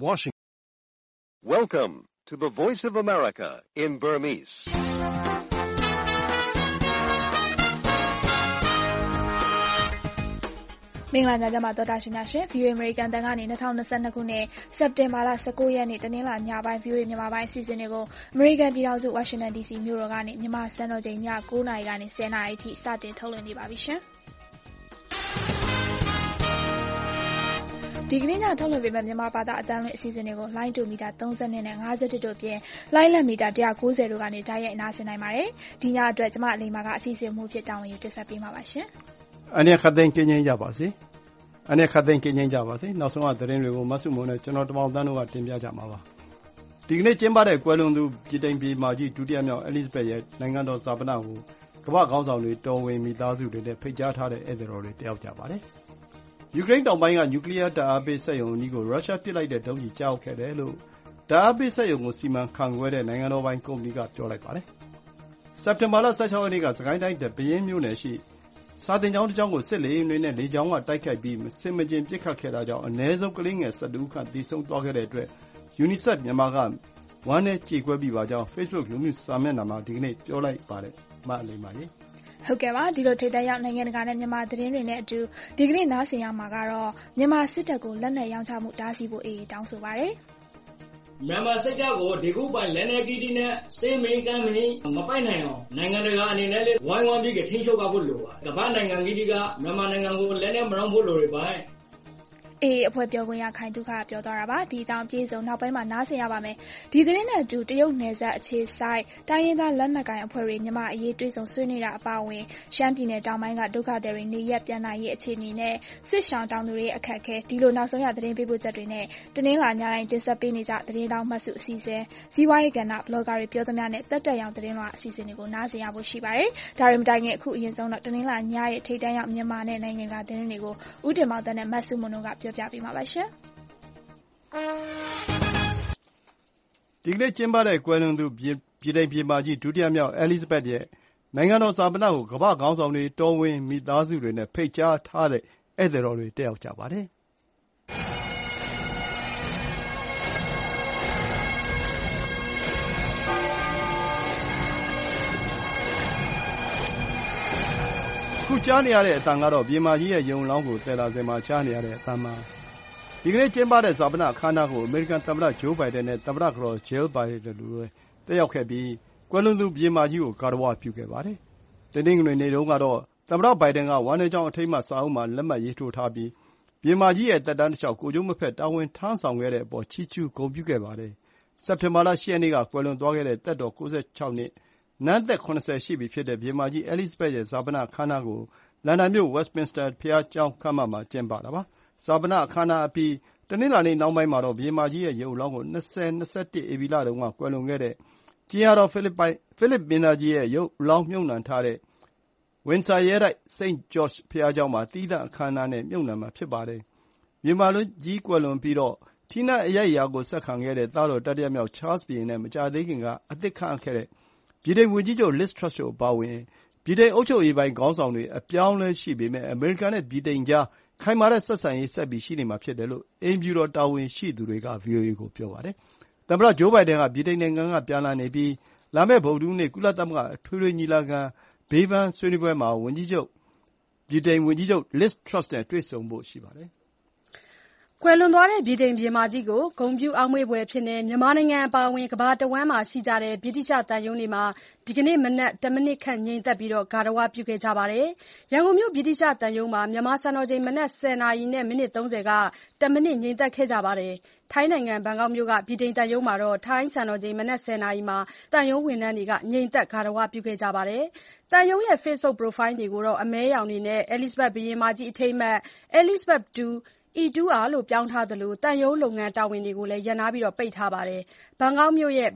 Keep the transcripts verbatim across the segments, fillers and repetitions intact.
Washington. Welcome to the Voice of America in Burmese. ။မင်္ဂလာညချမ်းပါသောတာရှင်များရှင် ဗီအိုအေ American တန်ကနေ၂၀၂၂ခုနှစ်စက်တင်ဘာလ၁၉ရက်နေ့တနင်္လာညပိုင်း ဗီအိုအေ မြန်မာပိုင်းအစီအစဉ်တွေကို American ပြည်ထောင်စု Washington ဒီ စီ မြို့တော်ကနေမြန်မာစံတော်ချိန်ည၉နာရီကနေ၁၀နာရီအထိစတင်ထုတ်လွှင့်နေပါပြီရှင်။ဒီကနေ့ညထုတ်လွှင့်ပေးမယ့်မြန်မာဘာသာအသံလွှင့်အစီအစဉ်တွေကိုလိုင်းတူမီတာ၃၂နဲ့၅၁တို့ပြင်လိုင်းလက်မီတာ၁၉၀တို့ကနေတိုက်ရိုက်နားဆင်နိုင်ပါတယ်။ဒီညအတွက်ကျမအလိမ္မာကအစီအစဉ်မှုဖြစ်တာဝန်ယူတင်ဆက်ပေးမှာပါရှင်။အနေခတ်သိမ်းကင်းချင်းကြပါစေ။အနေခတ်သိမ်းကင်းချင်းကြပါစေ။နောက်ဆုံးကသတင်းတွေကိုမဆုမွန်နဲ့ကျွန်တော်တမောင်တန်းတို့ကတင်ပြကြမှာပါ။ဒီကနေ့ကျင်းပတဲ့ကွယ်လွန်သူပြည်တိုင်ပြည်မာကြီးဒုတိယမြောက်အဲလိဇဘက်ရဲ့နိုင်ငံတော်ဈာပနကိုကမ္ဘာ့ခေါင်းဆောင်တွေတော်ဝင်မိသားစုတွေနဲ့ဖိတ်ကြားထားတဲ့ဧည့်သည်တော်တွေတက်ရောက်ကြပါတယ်။ယူကရိန်းတောင်ပိုင်းကနျူကလီးယားဓာတ်အားပေးစက်ရုံအနီးကိုရုရှားပစ်လိုက်တဲ့ဒုံးကျည်ကျရောက်ခဲ့တယ်လို့ဓာတ်အားပေးစက်ရုံကိုစီမံခန့်ခွဲတဲ့နိုင်ငံတော်ပိုင်ကုမ္ပဏီကပြောလိုက်ပါတယ်။စက်တင်ဘာလ၁၆ရက်နေ့ကစစ်ကိုင်းတိုင်းဒီပဲယင်းမြို့နယ်ရှိစာသင်ကျောင်းတစ်ကျောင်းကိုစစ်လေယာဉ်တွေနဲ့လေကြောင်းကတိုက်ခိုက်ပြီးစစ်မကျင်ပစ်ခတ်ခဲ့တာကြောင့်အနည်းဆုံးကလေးငယ်၁၂ဦးခန့်သေဆုံးသွားခဲ့တဲ့အတွက် UNICEF မြန်မာကဝမ်းနည်းကြေကွဲပြီးပါကြောင်း Facebook လူမှုစာမျက်နှာမှာဒီကနေ့ပြောလိုက်ပါတယ်။မအလိမ္မာကြီးဟုတ်ကဲ့ပါဒီလိုထိပ်တန်းရောက်နိုင်ငံတကာနဲ့မြန်မာသတင်းတွေနဲ့အတူဒီကနေ့နားဆင်ရမှာကတော့မြန်မာစစ်တပ်ကိုလက်နက်ရောင်းချမှုတားဆီးဖို့အေးတောင်းဆိုပါတယ်မြန်မာစစ်တပ်ကိုဒီခုပိုင်လက်နက်ကီးတီနဲ့စေးမင်းကမ်းမင်းမပိုက်နိုင်အောင်နိုင်ငံတကာအနေနဲ့လေဝိုင်းဝန်းပြီးထိန်းချုပ်ကြဖို့လိုပါတယ်။ကမ္ဘာနိုင်ငံကြီးကမြန်မာနိုင်ငံကိုလက်နက်မရောင်းဖို့လိုတွေပိုင်အေးအဖွဲ့ပြောခွင့်ရခိုင်ဒုက္ခပြောသွားတာပါဒီအကြောင်းပြေဆုံးနောက်ပိုင်းမှာနားဆင်ရပါမယ်ဒီသတင်းနဲ့အတူတရုတ်နယ်စပ်အခြေစိုက်တိုင်းရင်းသားလက်နက်ကိုင်အဖွဲ့တွေမြန်မာအရေးတွေ့ဆုံဆွေးနွေးတာအပါအဝင်ရှမ်းပြည်နယ်တောင်ပိုင်းကဒုက္ခသည်တွေနေရက်ပြန်နိုင်ရေးအခြေအနေနဲ့စစ်ရှောင်တောင်သူတွေအခက်အခဲဒီလိုနောက်ဆုံးရသတင်းပေးပို့ချက်တွေနဲ့တနင်္လာညတိုင်းတင်ဆက်ပေးနေကြသတင်းတောင်မှတ်စုအစီအစဉ်ဇီဝရေးကဏ္ဍဘလော့ဂါတွေပြောသမျှနဲ့တက်တက်ရောင်သတင်းလွှာအစီအစဉ်တွေကိုနားဆင်ရဖို့ရှိပါတယ်ဒါတွေမတိုင်ခင်အခုအရင်ဆုံးတော့တနင်္လာညရဲ့ထိပ်တန်းရောက်မြန်မာနဲ့နိုင်ငံကသတင်းတွေကိုဥတင်မောင်တန်းနဲ့မတ်စုမွန်တို့ကပြောပြပေးမှာပါရှင်ဒီကနေ့ကျင်းပတဲ့ကွယ်လွန်သူပြည်တိုင်ပြည်မာကြီးဒုတိယမြောက်အဲလိဇဘက်ရဲ့နိုင်ငံတော်ဈာပနကိုကမ္ဘာ့ခေါင်းဆောင်တွေတော်ဝင်မိသားစုတွေနဲ့ဖိတ်ကြားထားတဲ့ဧည့်သည်တော်တွေတက်ရောက်ကြပါတယ်ခုကြားနေရတဲ့အတန်ကတော့ပြည်မာကြီးရဲ့ယုံလောင်းကိုတည်လာစင်မှာကြားနေရတဲ့အတန်မှာဒီကနေ့ကျင်းပတဲ့ဈာပနအခမ်းအနားကိုအမေရိကန်သမ္မတဂျိုးဘိုင်ဒန်နဲ့သမ္မတကတော်ဂျယ်လ်ဘိုင်ဒန်တို့တက်ရောက်ခဲ့ပြီးကွယ်လွန်သူပြည်မာကြီးကိုဂါရဝပြုခဲ့ပါတယ်။တနင်္ဂနွေနေ့တုန်းကတော့သမ္မတဘိုင်ဒန်ကဝမ်းနည်းကြောင်းအထိမ်းအမှတ်စာအုပ်မှာလက်မှတ်ရေးထိုးထားပြီးပြည်မာကြီးရဲ့သက်တမ်းတစ်လျှောက်ကိုယ်ကျိုးမဖက်တာဝန်ထမ်းဆောင်ခဲ့တဲ့အပေါ်ချီးကျူးဂုဏ်ပြုခဲ့ပါတယ်။စက်တင်ဘာလ၈ရက်နေ့ကကွယ်လွန်သွားခဲ့တဲ့သက်တော်၉၆နှစ်နန်းသက်၇၀ရှိပြီဖြစ်တဲ့ပြည်မာကြီးအဲလိဇဘက်ရဲ့ဈာပနအခမ်းအနားကိုလန်ဒန်မြို့ Westminster ဘုရားကျောင်းခန်းမမှာကျင်းပတာပါ။ဈာပနအခမ်းအနားအပြီးတနင်္လာနေ့နှောင်းပိုင်းမှာတော့ဘုရင်မကြီးရဲ့ရုပ်အလောင်းကို၂၀၂၁ဧပြီလတုန်းကကွယ်လွန်ခဲ့တဲ့ကြင်ယာတော်ဖိလစ်မင်းသားကြီးရဲ့ရုပ်အလောင်းမြှုပ်နှံထားတဲ့ဝင်ဆာရဲတိုက်စိန့်ဂျော့ချ်ဘုရားကျောင်းမှာသီးသန့်အခမ်းအနားနဲ့မြှုပ်နှံမှာဖြစ်ပါတယ်။ဘုရင်မကြီးကွယ်လွန်ပြီးတော့ထီးနန်းအရိုက်အရာကိုဆက်ခံခဲ့တဲ့သားတော်တတိယမြောက်ချားလ်စ်ဘုရင်နဲ့မကြာသေးခင်ကအသစ်ခန့်အပ်ခဲ့တဲ့ဗြိတိန်ဝန်ကြီးချုပ်လစ်ထရပ်စ်တို့အပါအဝင်ဗြိတိန်အုပ်ချုပ်ရေးပိုင်းခေါင်းဆောင်တွေအပြောင်းအလဲရှိပေမယ့်အမေရိကန်နဲ့ဗြိတိန်ကြားခိုင်မာတဲ့ဆက်ဆံရေးဆက်ပြီးရှိနေမှာဖြစ်တယ်လို့အိမ်ဖြူတော်တာဝန်ရှိသူတွေက ဗွီအိုအေ ကိုပြောပါတယ်။သမ္မတဂျိုးဘိုင်ဒန်ကဗြိတိန်နိုင်ငံကပြန်လာနေပြီးလာမယ့်ဗုဒ္ဓဟူးနေ့ကုလသမဂ္ဂအထွေထွေညီလာခံဘေးပန်းဆွေးနွေးပွဲမှာဝန်ကြီးချုပ်ဗြိတိန်ဝန်ကြီးချုပ်လစ်ထရပ်စ်နဲ့တွေ့ဆုံဖို့ရှိပါတယ်။ကွယ်လွန်သွားတဲ့ဗြိတိန်ဘုရင်မကြီးကိုဂုဏ်ပြုအောက်မေ့ဘွယ်အဖြစ်မြန်မာနိုင်ငံအပါအဝင်ကမ္ဘာတဝန်းမှာရှိကြတဲ့ဗြိတိသျှသံရုံးတွေမှာဒီကနေ့မနက်တမိနစ်ခန့်ငြိမ်သက်ပြီးဂါရဝပြုခဲ့ကြပါတယ်။ရန်ကုန်မြို့ဗြိတိသျှသံရုံးမှာမြန်မာစံတော်ချိန်မနက်၁၀နာရီနဲ့မိနစ်၃၀ကတမိနစ်ငြိမ်သက်ခဲ့ကြပါတယ်။ထိုင်းနိုင်ငံဘန်ကောက်မြို့ကဗြိတိန်သံရုံးမှာတော့ထိုင်းစံတော်ချိန်မနက်၁၀နာရီမှာသံရုံးဝန်ထမ်းတွေကငြိမ်သက်ဂါရဝပြုခဲ့ကြပါတယ်။သံရုံးရဲ့ Facebook Profile တွေကိုတော့အမဲရောင်တွေနဲ့အဲလိဇဘက်ဘုရင်မကြီးအထိမ်းအမှတ် Elizabeth တူအီ တူ အာ လို့ပြောင်းထားသလိုသံရုံးလုပ်ငန်းတာဝန်တွေကိုလည်းရပ်နားပိတ်ထားပါတယ်။ဘန်ကောက်မြို့ရဲ့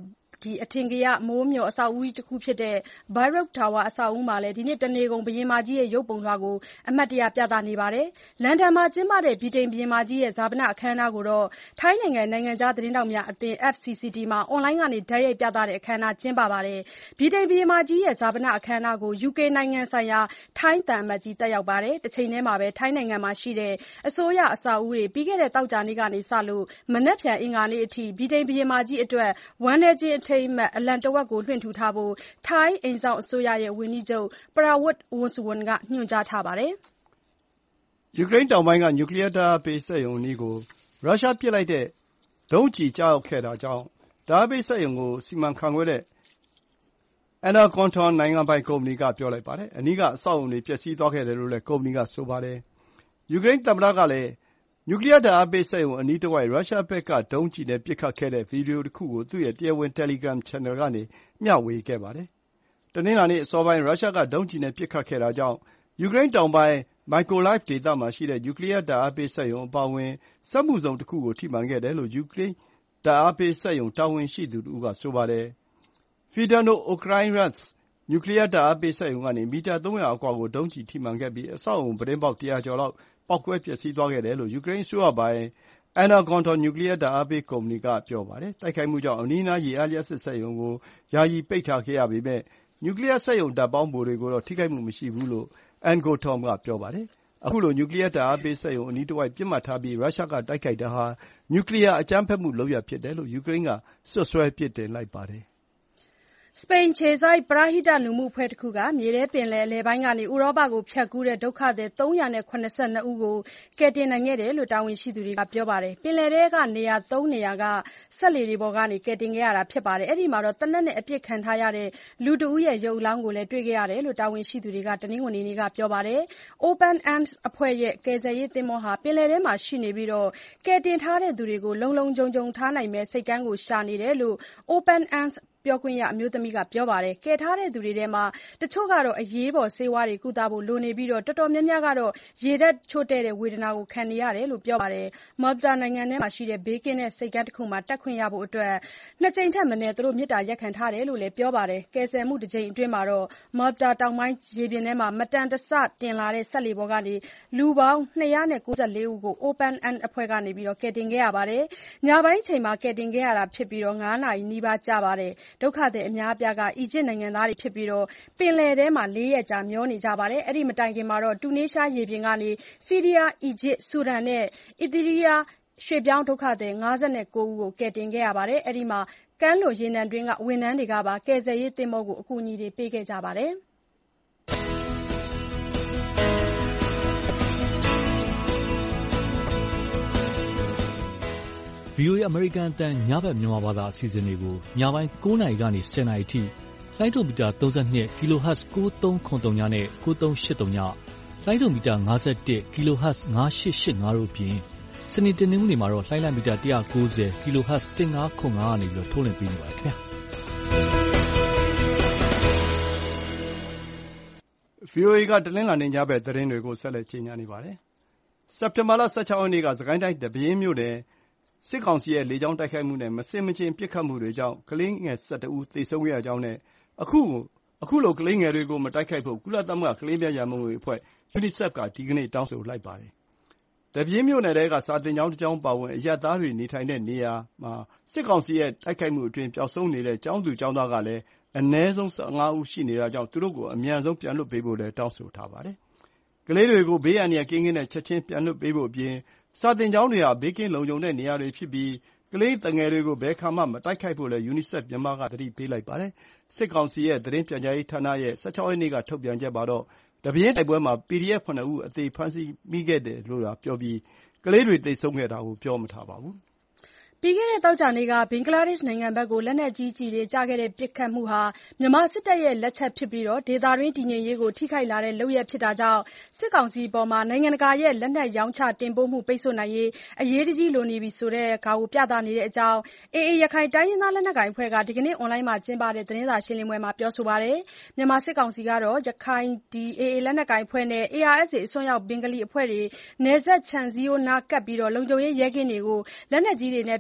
အထင်ကရမိုးမျှော်အဆောက်အဦးကြီးတခုဖြစ်တဲ့ Bayreuth Tower အဆောက်အဦးမှာလည်းဒီနေ့တနေကုန်ဘုရင်မကြီးရဲ့ရုပ်ပုံလွှာကိုအမှတ်တရပြသနေပါတယ်။လန်ဒန်မှာကျင်းပတဲ့ဗြိတိန်ဘုရင်မကြီးရဲ့ဈာပနအခမ်းအနားကိုတော့ထိုင်းနိုင်ငံနိုင်ငံခြားသတင်းထောက်များအသင်း F C C T မှာအွန်လိုင်းကနေတိုက်ရိုက်ပြသတဲ့အခမ်းအနားကျင်းပပါတယ်။ဗြိတိန်ဘုရင်မကြီးရဲ့ဈာပနအခမ်းအနားကို ယူကေနိုင်ငံဆိုင်ရာထိုင်းသံအမတ်ကြီးတက်ရောက်ပါတယ်။တချိန်တည်းမှာပဲထိုင်းနိုင်ငံမှာရှိတဲ့အစိုးရအဆောက်အဦတွေပြီးခဲ့တဲ့သောကြာနေ့ကစလို့မနက်ဖြန်အင်္ဂါနေ့အထိဗြိတိန်ဘုရင်မကြီးအတွက်ဝမ်းနည်းခြင်းအထိမ်းအမှတ်အလံတဝက်ကိုလွှင့်ထူထားဖို့ထိုင်းအိမ်စောင့်အစိုးရရဲ့ဝန်ကြီးချုပ် Prawit Wongsuwon ကညွှန်ကြားထားပါတယ်။ယူကရိန်းတောင်ပိုင်းကနျူကလီးယားဓာတ်အားပေးစက်ရုံအနီးကိုရုရှားပစ်လိုက်တဲ့ဒုံးကျည်ကျရောက်ခဲ့တာကြောင့်ဓာတ်အားပေးစက်ရုံကိုစီမံခန့်ခွဲတဲ့ Energonton နိုင်ငံပိုင်ကုမ္ပဏီကပြောလိုက်ပါတယ်။အနီးကအဆောက်အအုံတွေပျက်စီးသွားခဲ့တယ်လို့လည်းကုမ္ပဏီကဆိုပါတယ်။ယူကရိန်းသမ္မတကလည်းနျူကလီးယားဓာတ်အားပေးစက်ရုံအနီးတဝိုက်ရုရှားဘက်ကဒုံးကျည်နဲ့ပစ်ခတ်ခဲ့တဲ့ဗွီဒီယိုတခုကိုသူ့ရဲ့တရားဝင် Telegram Channel ကနေမျှဝေခဲ့ပါတယ်။တနင်္လာနေ့အစောပိုင်းရုရှားကဒုံးကျည်နဲ့ပစ်ခတ်ခဲ့တာကြောင့်ယူကရိန်းတောင်ပိုင်း Mykolaiv ဒေသမှာရှိတဲ့နျူကလီးယားဓာတ်အားပေးစက်ရုံအပါအဝင်စက်မှုဇုံတခုကိုထိမှန်ခဲ့တယ်လို့ယူကရိန်းဓာတ်အားပေးစက်ရုံတာဝန်ရှိသူတဦးကဆိုပါတယ်။ Fiderno-Ukrainets နျူကလီးယားဓာတ်အားပေးစက်ရုံကနေမီတာသုံးရာအကွာကိုဒုံးကျည်ထိမှန်ခဲ့ပြီးအဆောက်အအုံပြတင်းပေါက်တရာကျော်လောက်ပေါက်ကွဲပျက်စီးသွားခဲ့တယ်လို့ယူကရိန်းအစိုးရပိုင် Energonton နျူကလီးယားဓာတ်အားပေးကုမ္ပဏီကပြောပါတယ်။တိုက်ခိုက်မှုကြောင့်အနီးအနားရေအားလျှပ်စစ်စက်ရုံကိုယာယီပိတ်ထားခဲ့ရပေမယ့်နျူကလီးယားစက်ရုံဓာတ်ပေါင်းဖိုတွေကိုတော့ထိခိုက်မှုမရှိဘူးလို့ Energonton ကပြောပါတယ်။အခုလိုနျူကလီးယားဓာတ်အားပေးစက်ရုံအနီးတဝိုက်ပစ်မှတ်ထားပြီးရုရှားကတိုက်ခိုက်တာဟာနျူကလီးယားအကြမ်းဖက်မှုလုပ်ရပ်ဖြစ်တယ်လို့ယူကရိန်းကစွပ်စွဲပြစ်တင်လိုက်ပါတယ်။စပိန်အခြေစိုက်ပရဟိတလူမှုအဖွဲ့တခုကမြေထဲပင်လယ်အလယ်ပိုင်းကနေဥရောပကိုဖြတ်ကူးတဲ့ဒုက္ခသည်သုံးရာခုနစ်ဆယ့်နှစ်ဦးကိုကယ်တင်နိုင်ခဲ့တယ်လို့တာဝန်ရှိသူတွေကပြောပါတယ်။ပင်လယ်ထဲကနေရာသုံးနေရာကစက်လှေတွေပေါ်ကနေကယ်တင်ခဲ့ရတာဖြစ်ပါတယ်။အဲဒီမှာသေနတ်နဲ့အပစ်ခံထားရတဲ့လူတဦးရဲ့ရုပ်အလောင်းကိုလည်းတွေ့ခဲ့ရတယ်လို့တာဝန်ရှိသူတွေကတနင်္ဂနွေနေ့ကပြောပါတယ်။ Open Arms အဖွဲ့ရဲ့ကယ်ဆယ်ရေးသင်္ဘောဟာပင်လယ်ထဲမှာရှိနေပြီးကယ်တင်ထားတဲ့သူတွေကိုလုံလုံခြုံခြုံထားနိုင်မယ့်ဆိပ်ကမ်းကိုရှာနေတယ်လို့ Open Armsပြောခွင့်ရအမျိုးသမီးကပြောပါတယ်။ကယ်ထားတဲ့သူတွေထဲမှာတချို့ကတော့အရေးပေါ်ဆေးဝါးတွေကုသဖို့လိုနေပြီးတော်တော်များများကတော့ရေဓာတ်ချို့တဲ့တဲ့ဝေဒနာကိုခံနေရတယ်လို့ပြောပါတယ်။ Malta နိုင်ငံထဲမှာရှိတဲ့ဘေးကင်းတဲ့ဆိပ်ကမ်းတခုမှာတက်ခွင့်ရဖို့အတွက်နှစ်ကြိမ်ထက်မနည်းသူတို့မေတ္တာရပ်ခံထားတယ်လို့လည်းပြောပါတယ်။ကယ်ဆယ်မှုတကြိမ်အတွင်းမှာတော့ Malta တောင်ပိုင်းရေပြင်ထဲမှာမတန်တဆတင်လာတဲ့စက်လှေပေါ်ကနေလူပေါင်းနှစ်ရာကိုးဆယ်လေးဦးကို Open Arms အဖွဲ့ကနေကယ်တင်ခဲ့ရပါတယ်။ညပိုင်းအချိန်မှာကယ်တင်ခဲ့ရတာဖြစ်ပြီးငါးနာရီနီးပါးကြာပါတယ်။ဒုက္ခသည်အများအပြားကအီဂျစ်နိုင်ငံသားတွေဖြစ်ပြီးပင်လယ်ထဲမှာလေးရက်ကြာမျောနေကြပါတယ်။အဲဒီမတိုင်ခင်တူနီးရှားရေပြင်ကနေဆီးရီးယား၊အီဂျစ်၊ဆူဒန်နဲ့အီသီရီးယားရွှေ့ပြောင်းဒုက္ခသည်ငါးဆယ့်ကိုးဦးကိုကယ်တင်ခဲ့ရပါတယ်။အဲဒီမှာကမ်းလွန်ရေနံတွင်းကဝန်ထမ်းတွေကပါကယ်ဆယ်ရေးသင်္ဘောကိုအကူအညီတွေပေးခဲ့ကြပါတယ်။ဗွီအိုအေ အမေရိကန်အသံညဘက်မြန်မာဘာသာအစီအစဉ်တွေကိုညပိုင်းကိုးနာရီကနေဆယ်နာရီထိလိုင်းဒိုမီတာသုံး၂ kHz ကိုးသုံးခုနှစ်နဲ့ကိုးသုံးရှစ်သုံးလိုင်းဒိုမီတာ၅၁ kHz ငါးရှစ်ရှစ်ငါတို့အပြင်စနေတနင်္ဂနွေမှာတော့လှိုင်းလမီတာ၁၉၀ kHz ၁၅ခု၅ကနေပြီးထုတ်လွှင့်ပေးနေပါတယ်ခင်ဗျာ။ ဗွီအိုအေကတနင်္လာနေ့ညဘက်သတင်းတွေကိုဆက်လက်ကြေညာနေပါတယ်။စက်တင်ဘာလ၁၆ရက်နေ့ကစစ်ကိုင်းတိုင်းဒီပဲယင်းမြို့နယ်စစ်ကောင်စီရဲ့လေကြောင်းတိုက်ခိုက်မှုနဲ့မဆင်မခြင်ပစ်ခတ်မှုတွေကြောင့်ကလေးငယ်၁၁ဦးသေဆုံးခဲ့ရကြောင်းနဲ့အခုအခုလိုကလေးငယ်တွေကိုမတိုက်ခိုက်ဖို့ကုလသမဂ္ဂကလေးများရန်ပုံငွေအဖွဲ့ UNICEF ကဒီကနေ့တောင်းဆိုလိုက်ပါတယ်။ဒီပဲယင်းမြို့နယ်ထဲကစာသင်ကျောင်းတစ်ကျောင်းပါဝင်အရပ်သားတွေနေထိုင်တဲ့နေရာမှာစစ်ကောင်စီရဲ့တိုက်ခိုက်မှုအတွင်းပျောက်ဆုံးနေတဲ့ကျောင်းသူကျောင်းသားကလည်းအနည်းဆုံး၁၅ဦးရှိနေတာကြောင့်သူတို့ကိုအမြန်ဆုံးပြန်လွှတ်ပေးဖို့လည်းတောင်းဆိုထားပါတယ်။ကလေးတွေကိုဘေးအန္တရာယ်ကင်းကင်းနဲ့ချက်ချင်းပြန်လွှတ်ပေးဖို့အပြင်စာသင်ကျောင်းတွေဟာဘေးကင်းလုံခြုံတဲ့နေရာတွေဖြစ်ပြီးကလေးသူငယ်တွေကိုဘယ်အခါမှမတိုက်ခိုက်ဖို့လည်း UNICEF မြန်မာကသတိပေးလိုက်ပါတယ်။စစ်ကောင်စီရဲ့သတင်းပြန်ကြားရေးဌာနရဲ့၁၆ရက်နေ့ကထုတ်ပြန်ချက်မှာတော့ဒီပဲယင်းတိုက်ပွဲမှာ ပီဒီအက်ဖ် ခုနစ်ဦးအသေဖမ်းဆီးမိခဲ့တယ်လို့သာပြောပြီးကလေးတွေသေဆုံးခဲ့တာကိုပြောမထားပါဘူး။ပြီးခဲ့တဲ့သောကြာနေ့ကဘင်္ဂလားဒေ့ရှ်နိုင်ငံဘက်ကိုလက်နက်ကြီးကျည်တွေကျခဲ့တဲ့ပစ်ခတ်မှုဟာမြန်မာစစ်တပ်ရဲ့လက်ချက်ဖြစ်ပြီးဒေသတွင်းတည်ငြိမ်ရေးကိုထိခိုက်လာတဲ့လုပ်ရပ်ဖြစ်တာကြောင့်စစ်ကောင်စီအပေါ်နိုင်ငံတကာရဲ့လက်နက်ရောင်းချတင်ပို့မှုပိတ်ဆို့နိုင်ရေးအရေးတကြီးလိုနေပြီဆိုတာကိုပြသနေတဲ့အကြောင်း အေအေ ရခိုင်တိုင်းရင်းသားလက်နက်ကိုင်အဖွဲ့ကဒီကနေ့အွန်လိုင်းမှာကျင်းပတဲ့သတင်းစာရှင်းလင်းပွဲမှာပြောဆိုပါတယ်။မြန်မာစစ်ကောင်စီကတော့ရခိုင် အေအေ လက်နက်ကိုင်အဖွဲ့နဲ့ အေအာအက်စ်အေ အစွန်းရောက်ဘင်္ဂလီအဖွဲ့တွေနယ်စပ်ခြံစည်းရိုးနားကပ်ပြီးလုံခြုံရေးရဲကင်းတွေကိုလက်နက်ကြီးတွေနဲ့ပ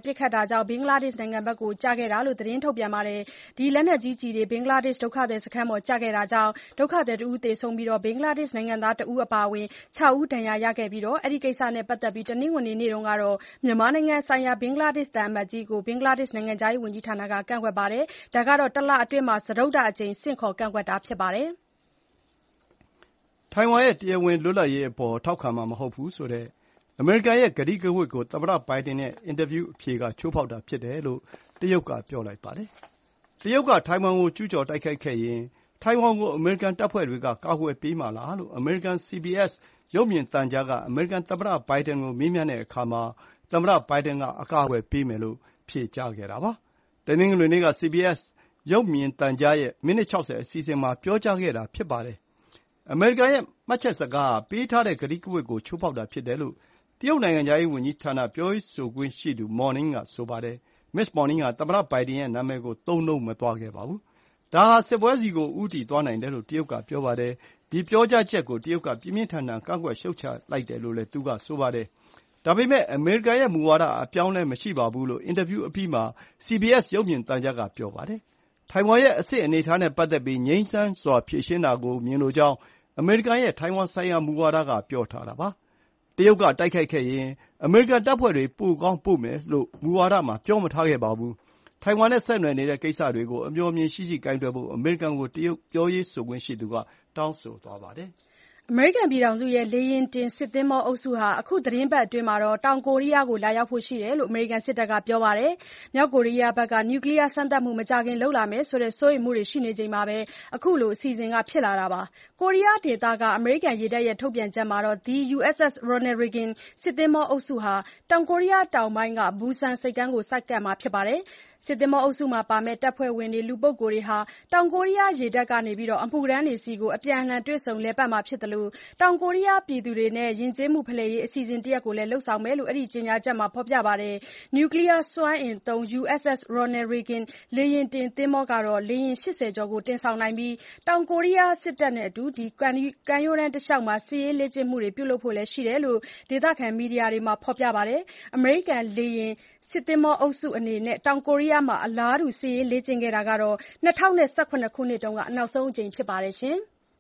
ပစ်ခတ်တာကြောင့်ဘင်္ဂလားဒေ့ရှ်နိုင်ငံဘက်ကိုကျခဲ့တာလို့သတင်းထုတ်ပြန်ပါတယ်။ဒီလက်နက်ကြီးကျည်တွေဘင်္ဂလားဒေ့ရှ်ဒုက္ခသည်စခန်းပေါ်ကျခဲ့တာကြောင့်ဒုက္ခသည်တဦးသေဆုံးပြီးဘင်္ဂလားဒေ့ရှ်နိုင်ငံသားတဦးအပါအဝင်ခြောက်ဦးဒဏ်ရာရခဲ့ပြီးအဲဒီကိစ္စနဲ့ပတ်သက်ပြီးတနင်္ဂနွေနေ့တုန်းကတော့မြန်မာနိုင်ငံဆိုင်ရာဘင်္ဂလားဒေ့ရှ်သံအမတ်ကြီးကိုဘင်္ဂလားဒေ့ရှ်နိုင်ငံခြားရေးဝန်ကြီးဌာနကကန့်ကွက်ပါတယ်။ဒါကတော့တလအတွင်းမှာစတုတ္ထအကြိမ်ဆင့်ခေါ်ကန့်ကွက်တာဖြစ်ပါတယ်။ထိုင်ဝမ်ရဲ့တရားဝင်လွတ်လပ်ရေးအပေါ်ထောက်ခံမှာမဟုတ်ဘူးဆိုတဲ့အမေရိကန်ရဲ့ကတိကဝတ်ကိုသမ္မတဘိုင်ဒန်ရဲ့အင်တာဗျူးအဖြေကချိုးဖောက်တာဖြစ်တယ်လို့တရုတ်ကပြောလိုက်ပါတယ်။တရုတ်ကထိုင်ဝမ်ကိုကျူးကျော်တိုက်ခိုက်ခဲ့ရင်ထိုင်ဝမ်ကိုအမေရိကန်တပ်ဖွဲ့တွေကကာကွယ်ပေးမှာလားလို့အမေရိကန် စီ ဘီ အက်စ် ရုပ်မြင်သံကြားကအမေရိကန်သမ္မတဘိုင်ဒန်ကိုမေးမြန်းတဲ့အခါမှာသမ္မတဘိုင်ဒန်ကအကာအကွယ်ပေးမယ်လို့ဖြေကြားခဲ့တာပါ။တနင်္ဂနွေနေ့က စီ ဘီ အက်စ် ရုပ်မြင်သံကြားရဲ့မိနစ်ခြောက်ဆယ်အစီအစဉ်မှာပြောကြားခဲ့တာဖြစ်ပါတယ်။အမေရိကန်ရဲ့မှတ်ချက်စကားဟာပေးထားတဲ့ကတိကဝတ်ကိုချိုးဖောက်တာဖြစ်တယ်လို့တရုတ်နိုင်ငံခြားရေးဝန်ကြီးဌာနပြောရေးဆိုခွင့်ရှိသူမော်နင်းကဆိုပါတယ်။ မစ္စမော်နင်းကသမ္မတဘိုင်ဒန်ရဲ့နာမည်ကိုသုံးနှုန်းမသွားခဲ့ပါဘူး။ဒါဟာစစ်ပွဲဆီကိုဦးတည်သွားနိုင်တယ်လို့တရုတ်ကပြောပါတယ်။ဒီပြောကြားချက်ကိုတရုတ်ကပြင်းပြင်းထန်ထန်ကန့်ကွက်ရှုတ်ချလိုက်တယ်လို့လည်းသူကဆိုပါတယ်။ဒါပေမဲ့အမေရိကန်ရဲ့မူဝါဒအပြောင်းအလဲမရှိပါဘူးလို့အင်တာဗျူးအပြီးမှာ စီ ဘီ အက်စ် ရုပ်မြင်သံကြားကပြောပါတယ်။ထိုင်ဝမ်ရဲ့အဆင့်အနေအထားနဲ့ပတ်သက်ပြီးငြိမ်းချမ်းစွာဖြေရှင်းတာကိုမြင်လိုကြောင်းအမေရိကန်ရဲ့ထိုင်ဝမ်ဆိုင်ရာမူဝါဒကပြောထားတာပါ။တရုတ်ကတိုက်ခိုက်ခဲ့ရင်အမေရိကန်တပ်ဖွဲ့တွေပိုကောင်းပို့မယ်လို့မူဝါဒမှာပြောမထားခဲ့ပါဘူး။ထိုင်ဝမ်နဲ့ဆက်နွယ်နေတဲ့ကိစ္စတွေကိုအမျှော်အမြင်ရှိရှိကိုင်တွယ်ဖို့အမေရိကန်ကိုတရုတ်ပြောရေးဆိုခွင့်ရှိသူကတောင်းဆိုသွားပါတယ်။အမေရိကန်ပြည်ထောင်စုရဲ့လေယာဉ်တင်စစ်သင်္ဘောအုပ်စုဟာအခုသီတင်းပတ်အတွင်းတောင်ကိုရီးယားကိုလာရောက်ဖို့ရှိတယ်လို့အမေရိကန်စစ်တပ်ကပြောပါတယ်။မြောက်ကိုရီးယားဘက်ကနျူကလီးယားစမ်းသပ်မှုမကြာခင်လုပ်လာမယ်ဆိုတဲ့စိုးရိမ်မှုတွေရှိနေချိန်မှာအခုလိုအစီအစဉ်ဖြစ်လာတာပါ။ကိုရီးယားဒေသကအမေရိကန်ရေတပ်ရဲ့ထုတ်ပြန်ချက်မှာ The ယူ အက်စ် အက်စ် Ronald Reagan စစ်သင်္ဘောအုပ်စုဟာတောင်ကိုရီးယားတောင်ပိုင်းက Busan ဆိပ်ကမ်းကိုဆိုက်ကပ်မှာဖြစ်ပါတယ်။စစ်သင်္ဘောအုပ်စုမှာပါမယ့်တပ်ဖွဲ့ဝင်တွေလူပုဂ္ဂိုလ်တွေဟာတောင်ကိုရီးယားရေတပ်ကနေအမှုထမ်းတွေဆီအပြန်အလှန်တွေ့ဆုံလည်ပတ်မှာဖြစ်သလိုတောင်ကိုရီးယားပြည်သူတွေနဲ့ယဉ်ကျေးမှုဖလှယ်ရေးအစီအစဉ်တရပ်ကိုလည်းလုပ်ဆောင်မယ်လို့အဲဒီကြေညာချက်မှာဖော်ပြပါတယ်။နျူကလီးယားစွမ်းအင်သုံး ယူ အက်စ် အက်စ် Ronald Reagan လေယာဉ်တင်သင်္ဘောကတော့လေယာဉ်ရှစ်ဆယ်ကျော်ကိုတင်ဆောင်နိုင်ပြီးတောင်ကိုရီးယားစစ်တပ်နဲ့အတူကမ်းရိုးတန်းတလျှောက်မှာစစ်ရေးလေ့ကျင့်မှုတွေပြုလုပ်ဖို့ရှိတယ်လို့ဒေသခံမီဒီယာတွေမှာဖော်ပြပါတယ်။အမေရိကန်လေယာဉ်စစ်သင်္ဘောအုပ်စုအနေနဲ့တောင်ကိုရီးယားမှာအလားတူစစ်ရေးလေ့ကျင့်ခဲ့တာကတော့၂၀၁၇ခုနှစ်တုန်းကအနောက်ဆုံးအကြိမ်ဖြစ်ပါတယ်။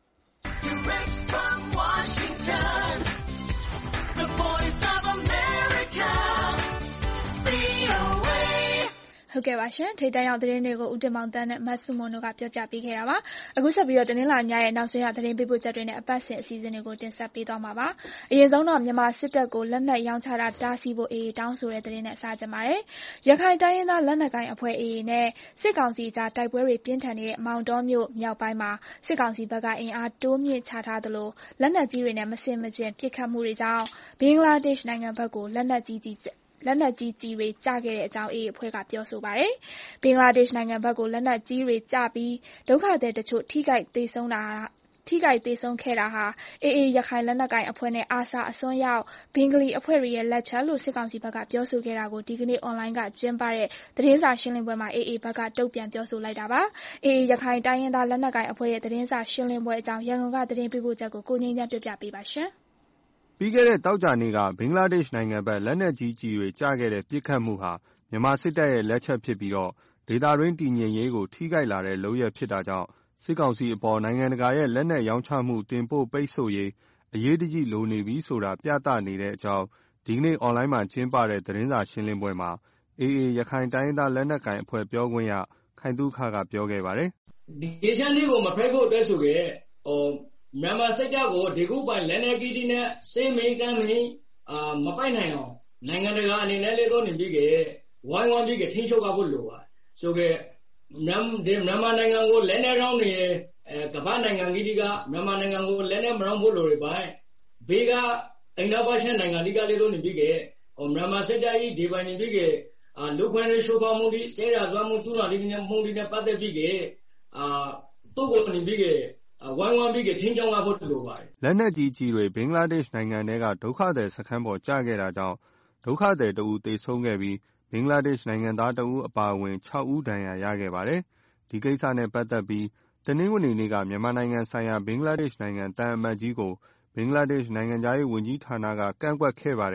ဟုတ်ကဲ့ပါရှင်ထိပ်တန်းရောက်သတင်းတွေကိုဦးတင်မောင်တန်းနဲ့မတ်စုမွန်တို့ကပြောပြပေးခဲ့တာပါအခုဆက်ပြီးတော့တနင်္လာညရဲ့နောက်ဆုံးရသတင်းပေးပို့ချက်တွေနဲ့အပတ်စဉ်အစီအစဉ်တွေကိုတင်ဆက်ပေးသွားမှာပါအရင်ဆုံးတော့မြန်မာစစ်တပ်ကိုလက်နက်ရောင်းချတာတားဆီးဖို့အေအေတောင်းဆိုတဲ့သတင်းနဲ့စကြပါတယ်ရခိုင်တိုင်းရင်းသားလက်နက်ကိုင်အဖွဲ့အေအေနဲ့စစ်ကောင်စီကြားတိုက်ပွဲတွေပြင်းထန်နေတဲ့မောင်တောမြို့မြောက်ပိုင်းမှာစစ်ကောင်စီဘက်ကအင်အားတိုးမြင့်ချထားသလိုလက်နက်ကြီးတွေနဲ့မစင်မကျင်ပစ်ခတ်မှုတွေကြောင့်ဘင်္ဂလားဒေ့ရှ်နိုင်ငံဘက်ကိုလက်နက်ကြီးကြီးလက်နက်ကြီးကြီးတွေကျခဲ့တဲ့အကြောင်းအေအေအဖွဲ့ကပြောဆိုပါတယ်။ဘင်္ဂလားဒေ့ရှ်နိုင်ငံဘက်ကိုလက်နက်ကြီးတွေကျပြီးဒုက္ခသည်တချို့ထိခိုက်သေဆုံးတာထိခိုက်သေဆုံးခဲ့တာဟာအေအေရခိုင်လက်နက်ကိုင်အဖွဲ့နဲ့အာဆာအစွန်းရောက်ဘင်္ဂလီအဖွဲ့တွေရဲ့လက်ချက်လို့စစ်ကောင်စီဘက်ကပြောဆိုခဲ့တာကိုဒီကနေ့အွန်လိုင်းကကျင်းပတဲ့သတင်းစာရှင်းလင်းပွဲမှာအေအေဘက်ကတုံ့ပြန်ပြောဆိုလိုက်တာပါ။အေအေရခိုင်တိုင်းရင်းသားလက်နက်ကိုင်အဖွဲ့ရဲ့သတင်းစာရှင်းလင်းပွဲအကြောင်းရန်ကုန်ကသတင်းပေးပို့ချက်ကိုကိုငြိမ်းချမ်းပြပြပေးပါရှင်။ပြီးခဲ့တဲ့တောက်ကြနေ့ကဘင်္ဂလားဒေ့ရှ်နိုင်ငံဘက်လက်နက်ကြီးကြီးတွေကြားခဲ့တဲ့ပြစ်ခတ်မှုဟာမြန်မာစစ်တပ်ရဲ့လက်ချက်ဖြစ်ပြီးတော့ဒေသတွင်းတည်ငြိမ်ရေးကိုထိခိုက်လာတဲ့လုပ်ရဖြစ်တာကြောင့်စစ်ကောင်စီအပေါ်နိုင်ငံတကာရဲ့လက်နက်ရောင်းချမှုတင်ပို့ပိတ်ဆို့ရေးအရေးတကြီးလိုနေပြီဆိုတာပြသနေတဲ့အကြောင်းဒီကနေ့အွန်လိုင်းမှာကျင်းပတဲ့သတင်းစာရှင်းလင်းပွဲမှာအေအေရခိုင်တိုင်းရင်းသားလက်နက်ကိုင်အဖွဲ့ပြောခွင့်ရခိုင်သုခကပြောခဲ့ပါတယ်။ဒီဒေသလေးကိုမဖိတ်ဖို့အတွက်ဆိုခဲ့ဟိုမြန်မာစစ်တပ်ကိုဒီခုပိုင်လက်နက်ကြီးတွေနဲ့စေးမေးကမ်းမင်းအာမပိုက်နိုင်အောင်နိုင်ငံတကာအနေနဲ့လည်းတော့နေပြီးကဝိုင်းဝန်းပြီးကထိန်းချုပ်ဖို့လိုပါဆိုကမြန်မာနိုင်ငံကိုလက်နက်ရောင်းနေအဲကမ္ဘာနိုင်ငံကြီးတွေကမြန်မာနိုင်ငံကိုလက်နက်မရောင်းဖို့လိုတွေပိုင်းဘေးကအင်ဒိုပါရှန်နိုင်ငံတွေကလည်းတော့နေပြီးကဟိုမြန်မာစစ်တပ်ကြီးဒီပိုင်းနေပြီးကအာလူခွင့်ရေးရှုဖောက်မှုတွေဆဲရသွားမှုကျူးလွန်တွေနဲ့မှုတွေနဲ့ပတ်သက်ပြီးကအာသူ့ကိုနေပြီးကဝိုင်းဝန်းပြီးကထိန်းချုပ်ဖို့လိုပါတယ်လက်နက်ကြီးကြီးတွေဘင်္ဂလားဒေ့ရှ်နိုင်ငံထဲကဒုက္ခသည်စခန်းပေါ်ကျခဲ့တာကြောင့်ဒုက္ခသည်တဦးသေဆုံးခဲ့ပြီးဘင်္ဂလားဒေ့ရှ်နိုင်ငံသားတဦးအပါအဝင်ခြောက်ဦးဒဏ်ရာရခဲ့ပါတယ်ဒီကိစ္စနဲ့ပတ်သက်ပြီးတနင်္ဂနွေနေ့ကမြန်မာနိုင်ငံဆိုင်ရာဘင်္ဂလားဒေ့ရှ်နိုင်ငံတန်အမတ်ကြီးကိုဘင်္ဂလားဒေ့ရှ်နိုင်ငံသားရေးဝန်ကြီးဌာနကကန့်ကွက်ခဲ့ပါတယ်တ